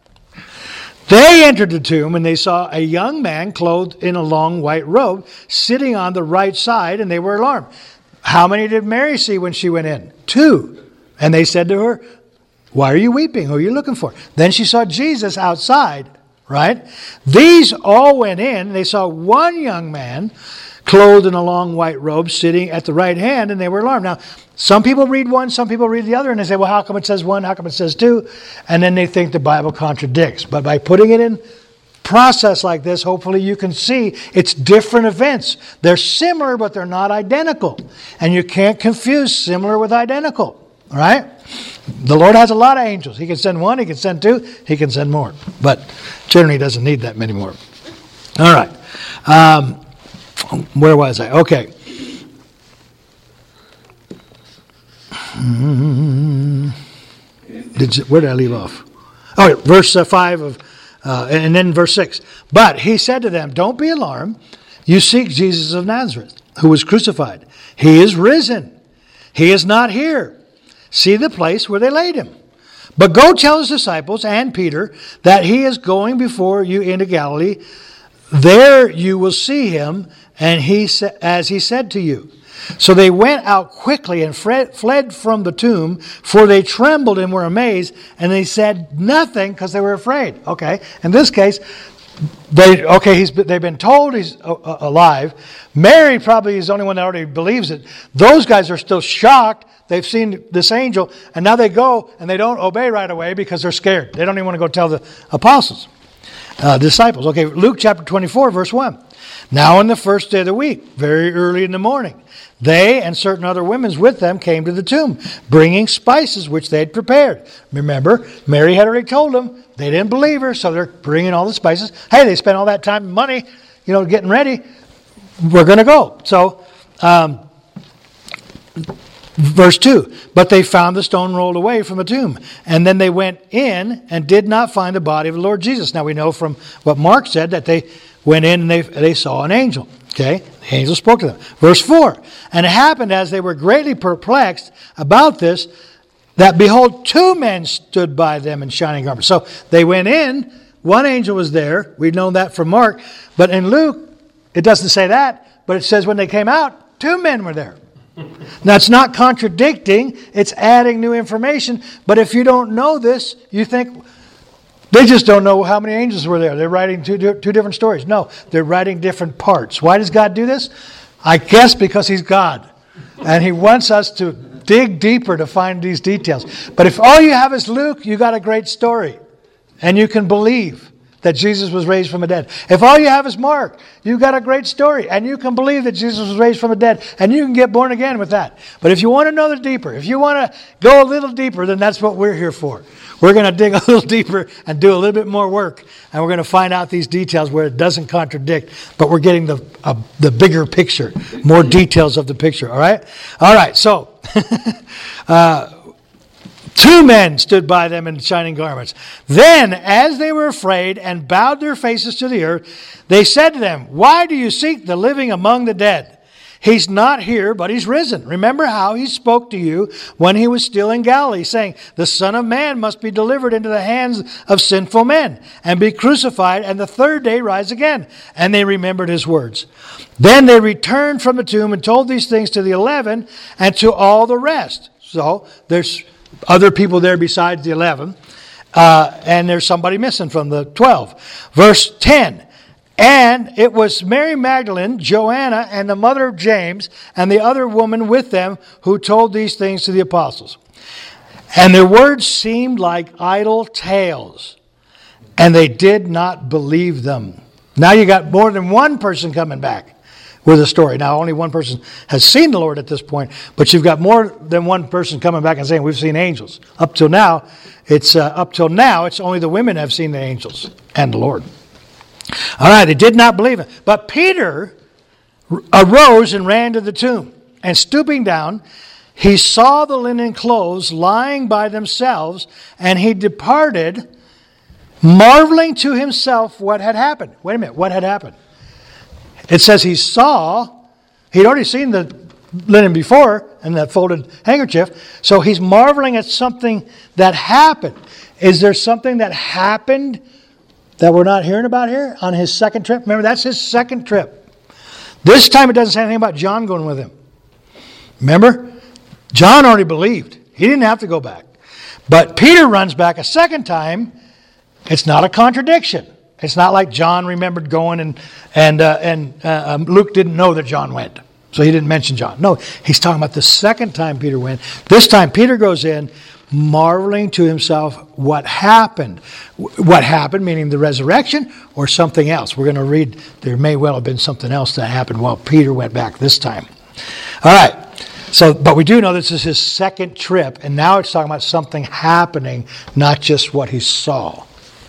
They entered the tomb, and they saw a young man clothed in a long white robe sitting on the right side, and they were alarmed. How many did Mary see when she went in? 2. And they said to her, why are you weeping? Who are you looking for? Then she saw Jesus outside, right? These all went in. They saw one young man clothed in a long white robe sitting at the right hand, and they were alarmed. Now, some people read one, some people read the other, and they say, well, how come it says one? How come it says 2? And then they think the Bible contradicts. But by putting it in process like this, hopefully you can see it's different events. They're similar, but they're not identical. And you can't confuse similar with identical. All right? The Lord has a lot of angels. He can send 1, He can send 2, He can send more. But generally He doesn't need that many more. All right. Where was I? Okay. Where did I leave off? Oh, verse 5 of, and then verse 6. But He said to them, don't be alarmed. You seek Jesus of Nazareth, who was crucified. He is risen. He is not here. See the place where they laid Him. But go tell His disciples and Peter that He is going before you into Galilee. There you will see Him, and as He said to you. So they went out quickly and fled from the tomb, for they trembled and were amazed, and they said nothing because they were afraid. Okay, in this case, they've been told He's alive. Mary probably is the only one that already believes it. Those guys are still shocked. They've seen this angel, and now they go and they don't obey right away because they're scared. They don't even want to go tell the apostles, disciples. Okay, Luke chapter 24, verse 1. Now on the first day of the week, very early in the morning, they and certain other women with them came to the tomb, bringing spices which they had prepared. Remember, Mary had already told them. They didn't believe her, so they're bringing all the spices. Hey, they spent all that time and money, getting ready. We're going to go. So, verse 2, but they found the stone rolled away from the tomb. And then they went in and did not find the body of the Lord Jesus. Now we know from what Mark said that they went in and they saw an angel. Okay, the angel spoke to them. Verse 4, and it happened as they were greatly perplexed about this, that behold, 2 men stood by them in shining garments. So they went in, one angel was there. We've known that from Mark. But in Luke, it doesn't say that, but it says when they came out, 2 men were there. Now, it's not contradicting. It's adding new information. But if you don't know this, you think they just don't know how many angels were there. They're writing two different stories. No, they're writing different parts. Why does God do this? I guess because He's God. And He wants us to dig deeper to find these details. But if all you have is Luke, you got a great story. And you can believe that Jesus was raised from the dead. If all you have is Mark, you got a great story. And you can believe that Jesus was raised from the dead. And you can get born again with that. But if you want to know deeper, if you want to go a little deeper, then that's what we're here for. We're going to dig a little deeper and do a little bit more work. And we're going to find out these details where it doesn't contradict. But we're getting the bigger picture. More details of the picture. All right? All right. So, two men stood by them in shining garments. Then, as they were afraid and bowed their faces to the earth, they said to them, "Why do you seek the living among the dead? He's not here, but He's risen. Remember how He spoke to you when He was still in Galilee, saying, 'The Son of Man must be delivered into the hands of sinful men and be crucified, and the third day rise again.' And they remembered His words. Then they returned from the tomb and told these things to the 11 and to all the rest." So there's other people there besides the 11. And there's somebody missing from the 12. Verse 10. And it was Mary Magdalene, Joanna, and the mother of James, and the other woman with them who told these things to the apostles. And their words seemed like idle tales, and they did not believe them. Now you got more than one person coming back with a story. Now only one person has seen the Lord at this point, but you've got more than one person coming back and saying, "We've seen angels." Up till now, it's only the women have seen the angels and the Lord. All right, they did not believe it. But Peter arose and ran to the tomb. And stooping down, he saw the linen clothes lying by themselves, and he departed, marveling to himself what had happened. Wait a minute, what had happened? It says he'd already seen the linen before and that folded handkerchief, so he's marveling at something that happened. Is there something that happened that we're not hearing about here on his second trip? Remember, that's his second trip. This time it doesn't say anything about John going with him. Remember? John already believed. He didn't have to go back. But Peter runs back a second time. It's not a contradiction. It's not like John remembered going and Luke didn't know that John went. So he didn't mention John. No, he's talking about the second time Peter went. This time Peter goes in, marveling to himself what happened. What happened, meaning the resurrection or something else. We're going to read, there may well have been something else that happened while Peter went back this time. All right. So, but we do know this is his second trip, and now it's talking about something happening, not just what he saw.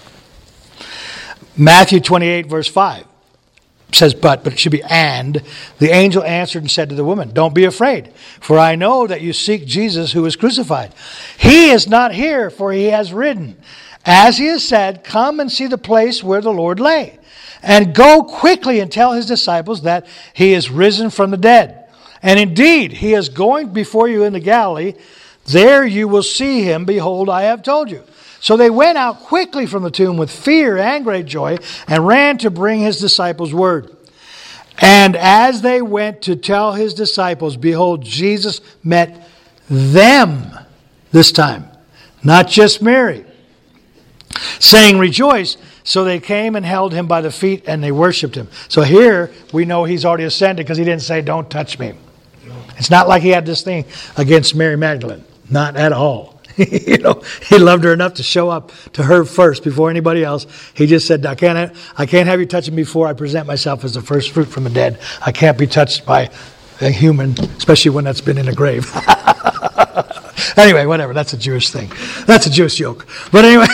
Matthew 28, verse 5 says, but it should be and. The angel answered and said to the woman, "Don't be afraid, for I know that you seek Jesus who was crucified. He is not here, for He has risen. As He has said, come and see the place where the Lord lay. And go quickly and tell His disciples that He is risen from the dead. And indeed, He is going before you into Galilee. There you will see Him. Behold, I have told you." So they went out quickly from the tomb with fear and great joy and ran to bring His disciples word. And as they went to tell His disciples, behold, Jesus met them this time, not just Mary, saying, "Rejoice." So they came and held Him by the feet and they worshiped Him. So here we know He's already ascended because He didn't say, "Don't touch me." It's not like He had this thing against Mary Magdalene. Not at all. He loved her enough to show up to her first before anybody else. He just said, I can't have you touching me before I present myself as the first fruit from the dead. I can't be touched by a human, especially one that's been in a grave. Anyway, whatever. That's a Jewish thing. That's a Jewish joke. But anyway,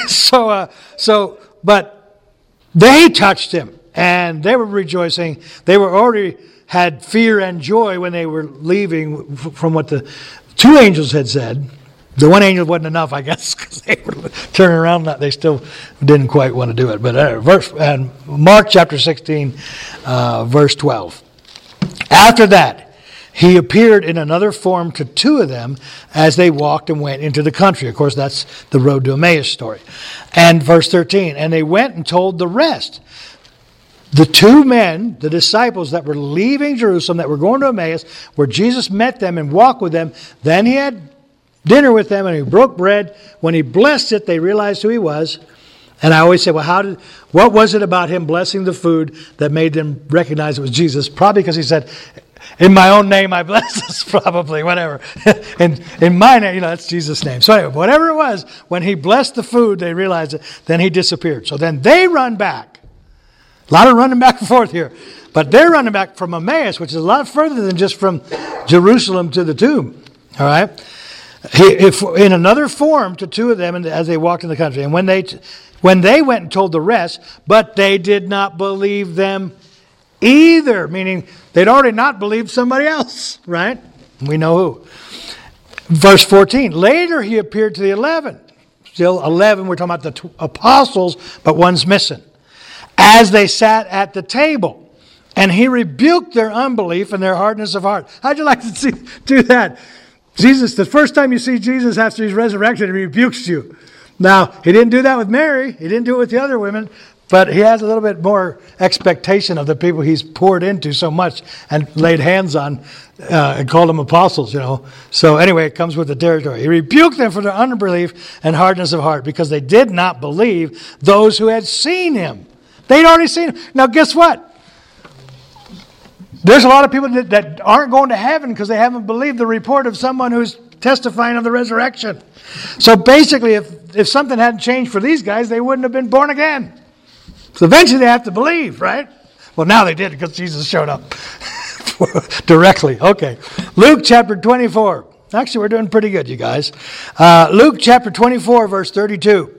but they touched Him and they were rejoicing. They were already had fear and joy when they were leaving from what the two angels had said. The one angel wasn't enough, I guess, because they were turning around. They still didn't quite want to do it. But Mark chapter 16, verse 12. After that, He appeared in another form to two of them as they walked and went into the country. Of course, that's the road to Emmaus story. And verse 13, and they went and told the rest. the two men, the disciples that were leaving Jerusalem, that were going to Emmaus, where Jesus met them and walked with them, then he had dinner with them and he broke bread. When he blessed it, they realized who he was. And I always say, well, what was it about him blessing the food that made them recognize it was Jesus? Probably because he said, in my own name I bless this, probably, whatever. And in my name, that's Jesus' name. So anyway, whatever it was, when he blessed the food, they realized it. Then he disappeared. So then they run back. A lot of running back and forth here. But they're running back from Emmaus, which is a lot further than just from Jerusalem to the tomb. All right? In another form to two of them as they walked in the country. And when they went and told the rest, but they did not believe them either. Meaning they'd already not believed somebody else, right? We know who. Verse 14. Later he appeared to the 11. Still 11, we're talking about the apostles, but one's missing. As they sat at the table. And he rebuked their unbelief and their hardness of heart. How'd you like to do that? Jesus, the first time you see Jesus after he's resurrected, he rebukes you. Now, he didn't do that with Mary. He didn't do it with the other women. But he has a little bit more expectation of the people he's poured into so much and laid hands on and called them apostles, So anyway, it comes with the territory. He rebuked them for their unbelief and hardness of heart because they did not believe those who had seen him. They'd already seen him. Now, guess what? There's a lot of people that aren't going to heaven because they haven't believed the report of someone who's testifying of the resurrection. So basically, if something hadn't changed for these guys, they wouldn't have been born again. So eventually they have to believe, right? Well, now they did because Jesus showed up directly. Okay. Luke chapter 24. Actually, we're doing pretty good, you guys. Luke chapter 24, verse 32.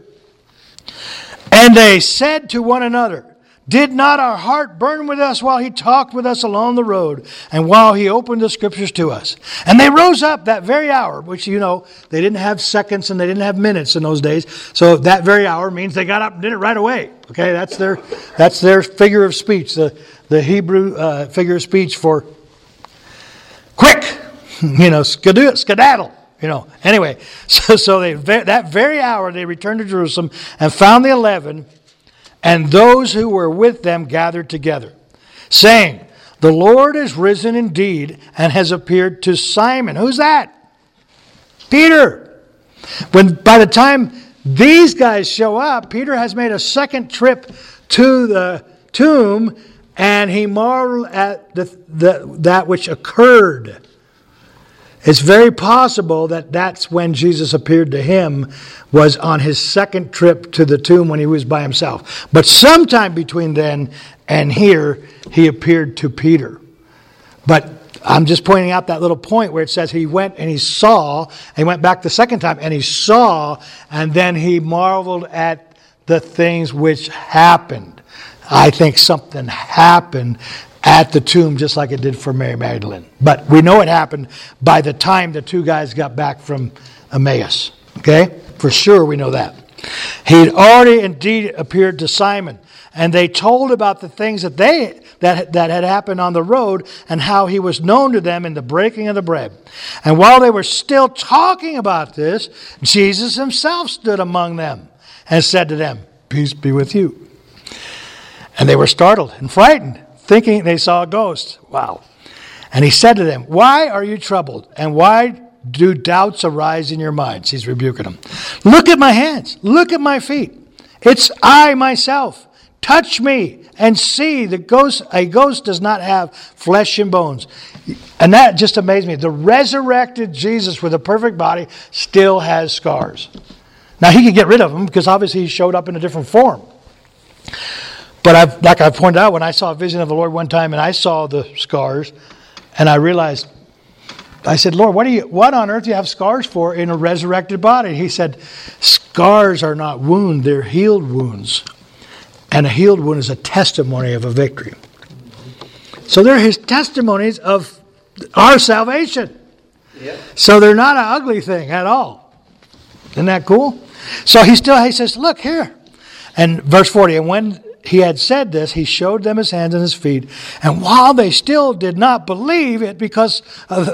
And they said to one another, did not our heart burn with us while he talked with us along the road and while he opened the scriptures to us? And they rose up that very hour, which, they didn't have seconds and they didn't have minutes in those days. So that very hour means they got up and did it right away. Okay, that's their figure of speech, the Hebrew figure of speech for quick, skedaddle. Anyway, so that very hour they returned to Jerusalem and found the 11 and those who were with them gathered together, saying, the Lord is risen indeed and has appeared to Simon. Who's that? Peter. By the time these guys show up, Peter has made a second trip to the tomb and he marveled at that which occurred. It's very possible that that's when Jesus appeared to him, was on his second trip to the tomb when he was by himself. But sometime between then and here, he appeared to Peter. But I'm just pointing out that little point where it says he went and he saw, and he went back the second time and he saw, and then he marveled at the things which happened. I think something happened at the tomb, just like it did for Mary Magdalene. But we know it happened by the time the two guys got back from Emmaus. Okay? For sure we know that. He had already indeed appeared to Simon. And they told about the things that had happened on the road and how he was known to them in the breaking of the bread. And while they were still talking about this, Jesus himself stood among them and said to them, peace be with you. And they were startled and frightened, thinking they saw a ghost. Wow. And he said to them, why are you troubled? And why do doubts arise in your minds? He's rebuking them. Look at my hands. Look at my feet. It's I myself. Touch me and see. A ghost does not have flesh and bones. And that just amazed me. The resurrected Jesus with a perfect body still has scars. Now he could get rid of them because obviously he showed up in a different form. But like I pointed out, when I saw a vision of the Lord one time and I saw the scars, and I realized, I said, Lord, what on earth do you have scars for in a resurrected body? He said, scars are not wounds, they're healed wounds. And a healed wound is a testimony of a victory. So they're his testimonies of our salvation. Yep. So they're not an ugly thing at all. Isn't that cool? So he says, look here. And verse 40, and when he had said this, he showed them his hands and his feet. And while they still did not believe it because of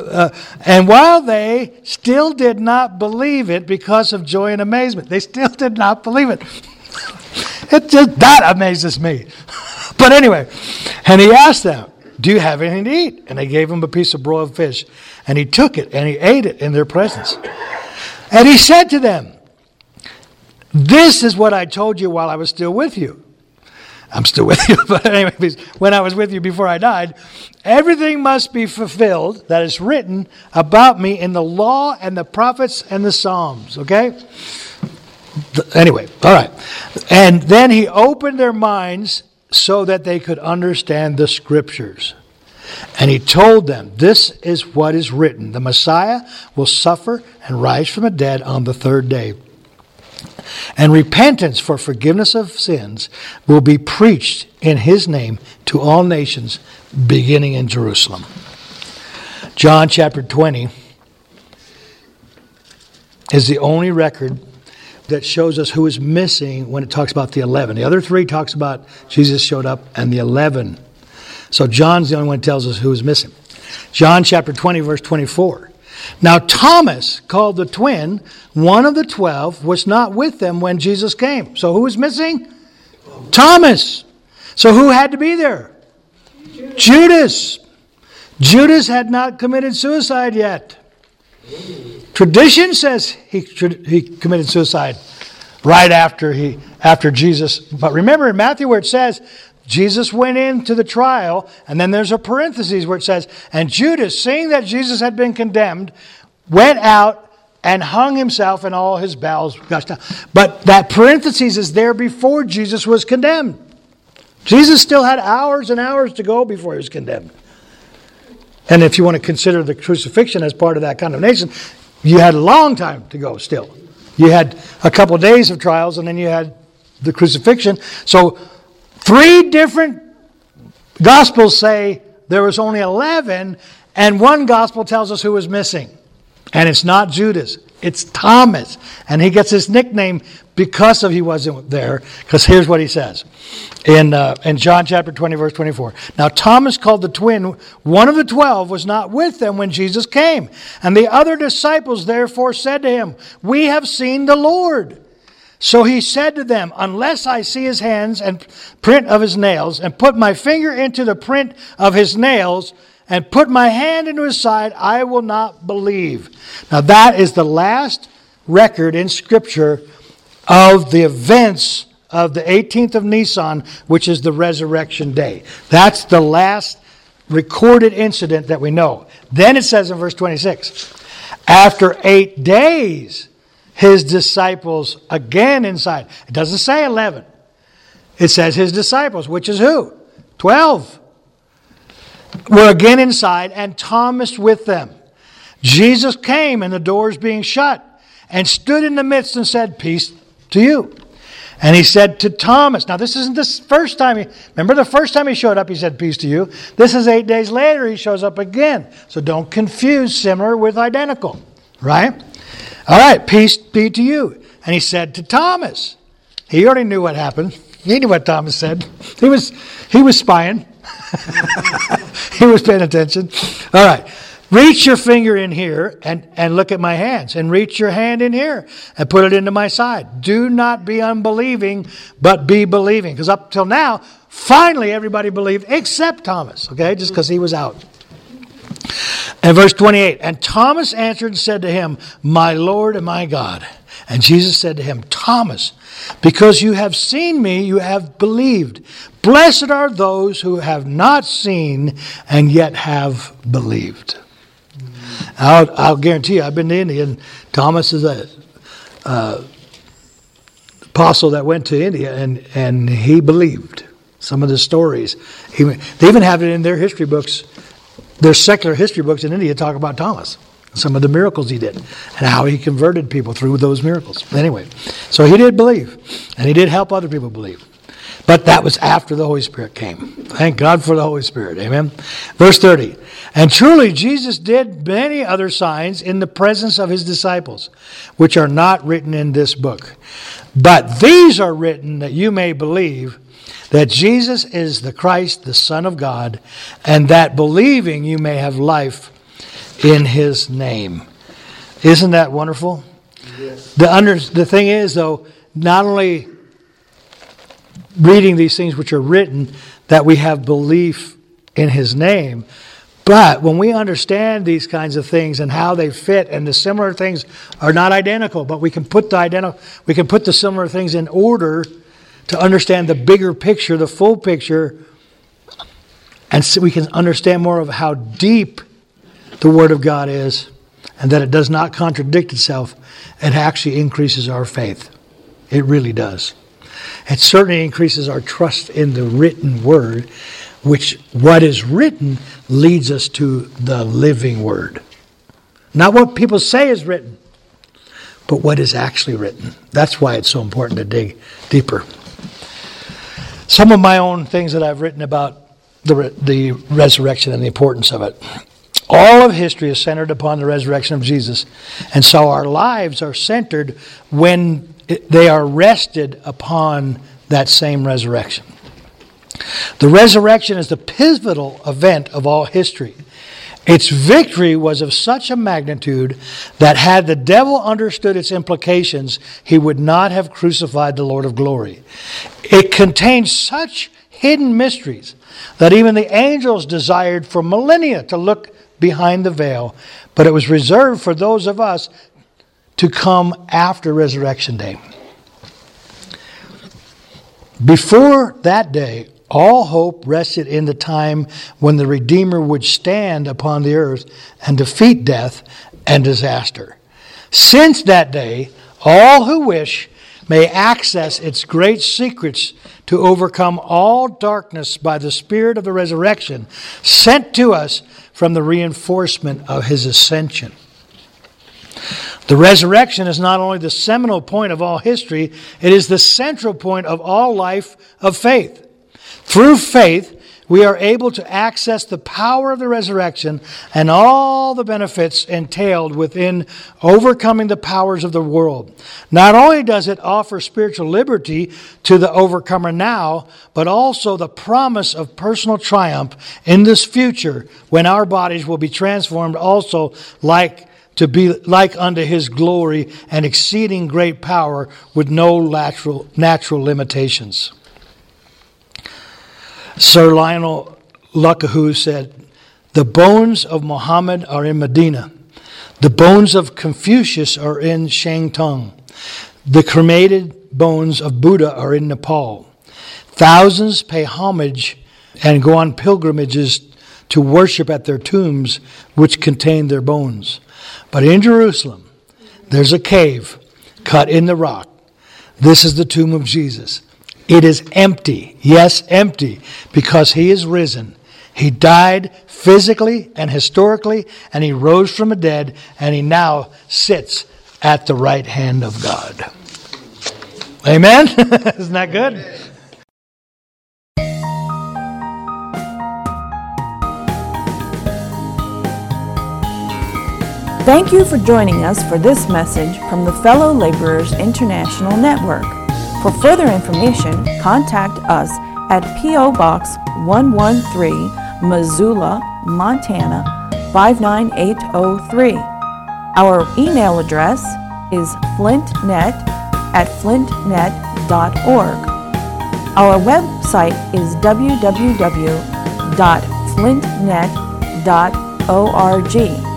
joy and amazement, they still did not believe it. That amazes me. But anyway, and he asked them, do you have anything to eat? And they gave him a piece of broiled fish. And he took it and he ate it in their presence. And he said to them, this is what I told you while I was still with you. I'm still with you, but anyway, when I was with you before I died, everything must be fulfilled that is written about me in the law and the prophets and the Psalms. Okay? Anyway, all right. And then he opened their minds so that they could understand the scriptures. And he told them, this is what is written. The Messiah will suffer and rise from the dead on the third day. And repentance for forgiveness of sins will be preached in his name to all nations, beginning in Jerusalem. John chapter 20 is the only record that shows us who is missing when it talks about the 11. The other three talks about Jesus showed up and the 11. So John's the only one that tells us who is missing. John chapter 20, verse 24. Now Thomas, called the twin, one of the 12, was not with them when Jesus came. So who was missing? Thomas. So who had to be there? Judas. Judas had not committed suicide yet. Tradition says he committed suicide right after Jesus. But remember in Matthew where it says Jesus went into the trial, and then there's a parenthesis where it says, and Judas, seeing that Jesus had been condemned, went out and hung himself and all his bowels gushed out. But that parenthesis is there before Jesus was condemned. Jesus still had hours and hours to go before he was condemned. And if you want to consider the crucifixion as part of that condemnation, you had a long time to go still. You had a couple of days of trials, and then you had the crucifixion. So 3 different Gospels say there was only 11, and one Gospel tells us who was missing. And it's not Judas, it's Thomas. And he gets his nickname because he wasn't there, because here's what he says in John chapter 20, verse 24. Now Thomas, called the twin, one of the 12, was not with them when Jesus came. And the other disciples therefore said to him, we have seen the Lord. So he said to them, unless I see his hands and print of his nails, and put my finger into the print of his nails, and put my hand into his side, I will not believe. Now that is the last record in Scripture of the events of the 18th of Nisan, which is the resurrection day. That's the last recorded incident that we know. Then it says in verse 26, after 8 days, his disciples again inside. It doesn't say 11. It says his disciples, which is who? 12. Were again inside, and Thomas with them. Jesus came, and the doors being shut, and stood in the midst and said, peace to you. And he said to Thomas, now this isn't the first time, remember the first time he showed up, he said, peace to you. This is 8 days later, he shows up again. So don't confuse similar with identical, right? All right, peace be to you. And he said to Thomas, he already knew what happened. He knew what Thomas said. He was spying. He was paying attention. All right, reach your finger in here and look at my hands. And reach your hand in here and put it into my side. Do not be unbelieving, but be believing. Because up till now, finally everybody believed except Thomas. Okay, just because he was out. And verse 28, and Thomas answered and said to him, my Lord and my God. And Jesus said to him, Thomas, because you have seen me, you have believed. Blessed are those who have not seen and yet have believed. I'll guarantee you, I've been to India, and Thomas is a apostle that went to India, and he believed some of the stories. They even have it in their history books. Their secular history books in India talk about Thomas, some of the miracles he did, and how he converted people through those miracles. Anyway, so he did believe, and he did help other people believe. But that was after the Holy Spirit came. Thank God for the Holy Spirit. Amen. Verse 30. And truly Jesus did many other signs in the presence of his disciples, which are not written in this book. But these are written that you may believe that Jesus is the Christ, the Son of God, and that believing you may have life in his name. Isn't that wonderful? Yes. The thing is, though, not only reading these things which are written, that we have belief in His name. But when we understand these kinds of things and how they fit, and the similar things are not identical, but we can put the similar things in order to understand the bigger picture, the full picture, and so we can understand more of how deep the Word of God is, and that it does not contradict itself. It actually increases our faith. It really does. It certainly increases our trust in the written Word, which what is written leads us to the living Word. Not what people say is written, but what is actually written. That's why it's so important to dig deeper. Some of my own things that I've written about the resurrection and the importance of it. All of history is centered upon the resurrection of Jesus. And so our lives are centered when they are rested upon that same resurrection. The resurrection is the pivotal event of all history. Its victory was of such a magnitude that had the devil understood its implications, he would not have crucified the Lord of glory. It contains such hidden mysteries that even the angels desired for millennia to look behind the veil, but it was reserved for those of us to come after Resurrection Day. Before that day, all hope rested in the time when the Redeemer would stand upon the earth and defeat death and disaster. Since that day, all who wish may access its great secrets to overcome all darkness by the Spirit of the resurrection sent to us from the reinforcement of His ascension. The resurrection is not only the seminal point of all history, it is the central point of all life of faith. Through faith, we are able to access the power of the resurrection and all the benefits entailed within overcoming the powers of the world. Not only does it offer spiritual liberty to the overcomer now, but also the promise of personal triumph in this future when our bodies will be transformed also to be like unto His glory and exceeding great power with no natural limitations. Sir Lionel Lucahoo said, "The bones of Muhammad are in Medina. The bones of Confucius are in Shantung. The cremated bones of Buddha are in Nepal. Thousands pay homage and go on pilgrimages to worship at their tombs which contain their bones. But in Jerusalem, there's a cave cut in the rock. This is the tomb of Jesus. It is empty, yes, empty, because He is risen. He died physically and historically, and He rose from the dead, and He now sits at the right hand of God." Amen? Isn't that good? Thank you for joining us for this message from the Fellow Laborers International Network. For further information, contact us at P.O. Box 113, Missoula, Montana 59803. Our email address is flintnet@flintnet.org. Our website is www.flintnet.org.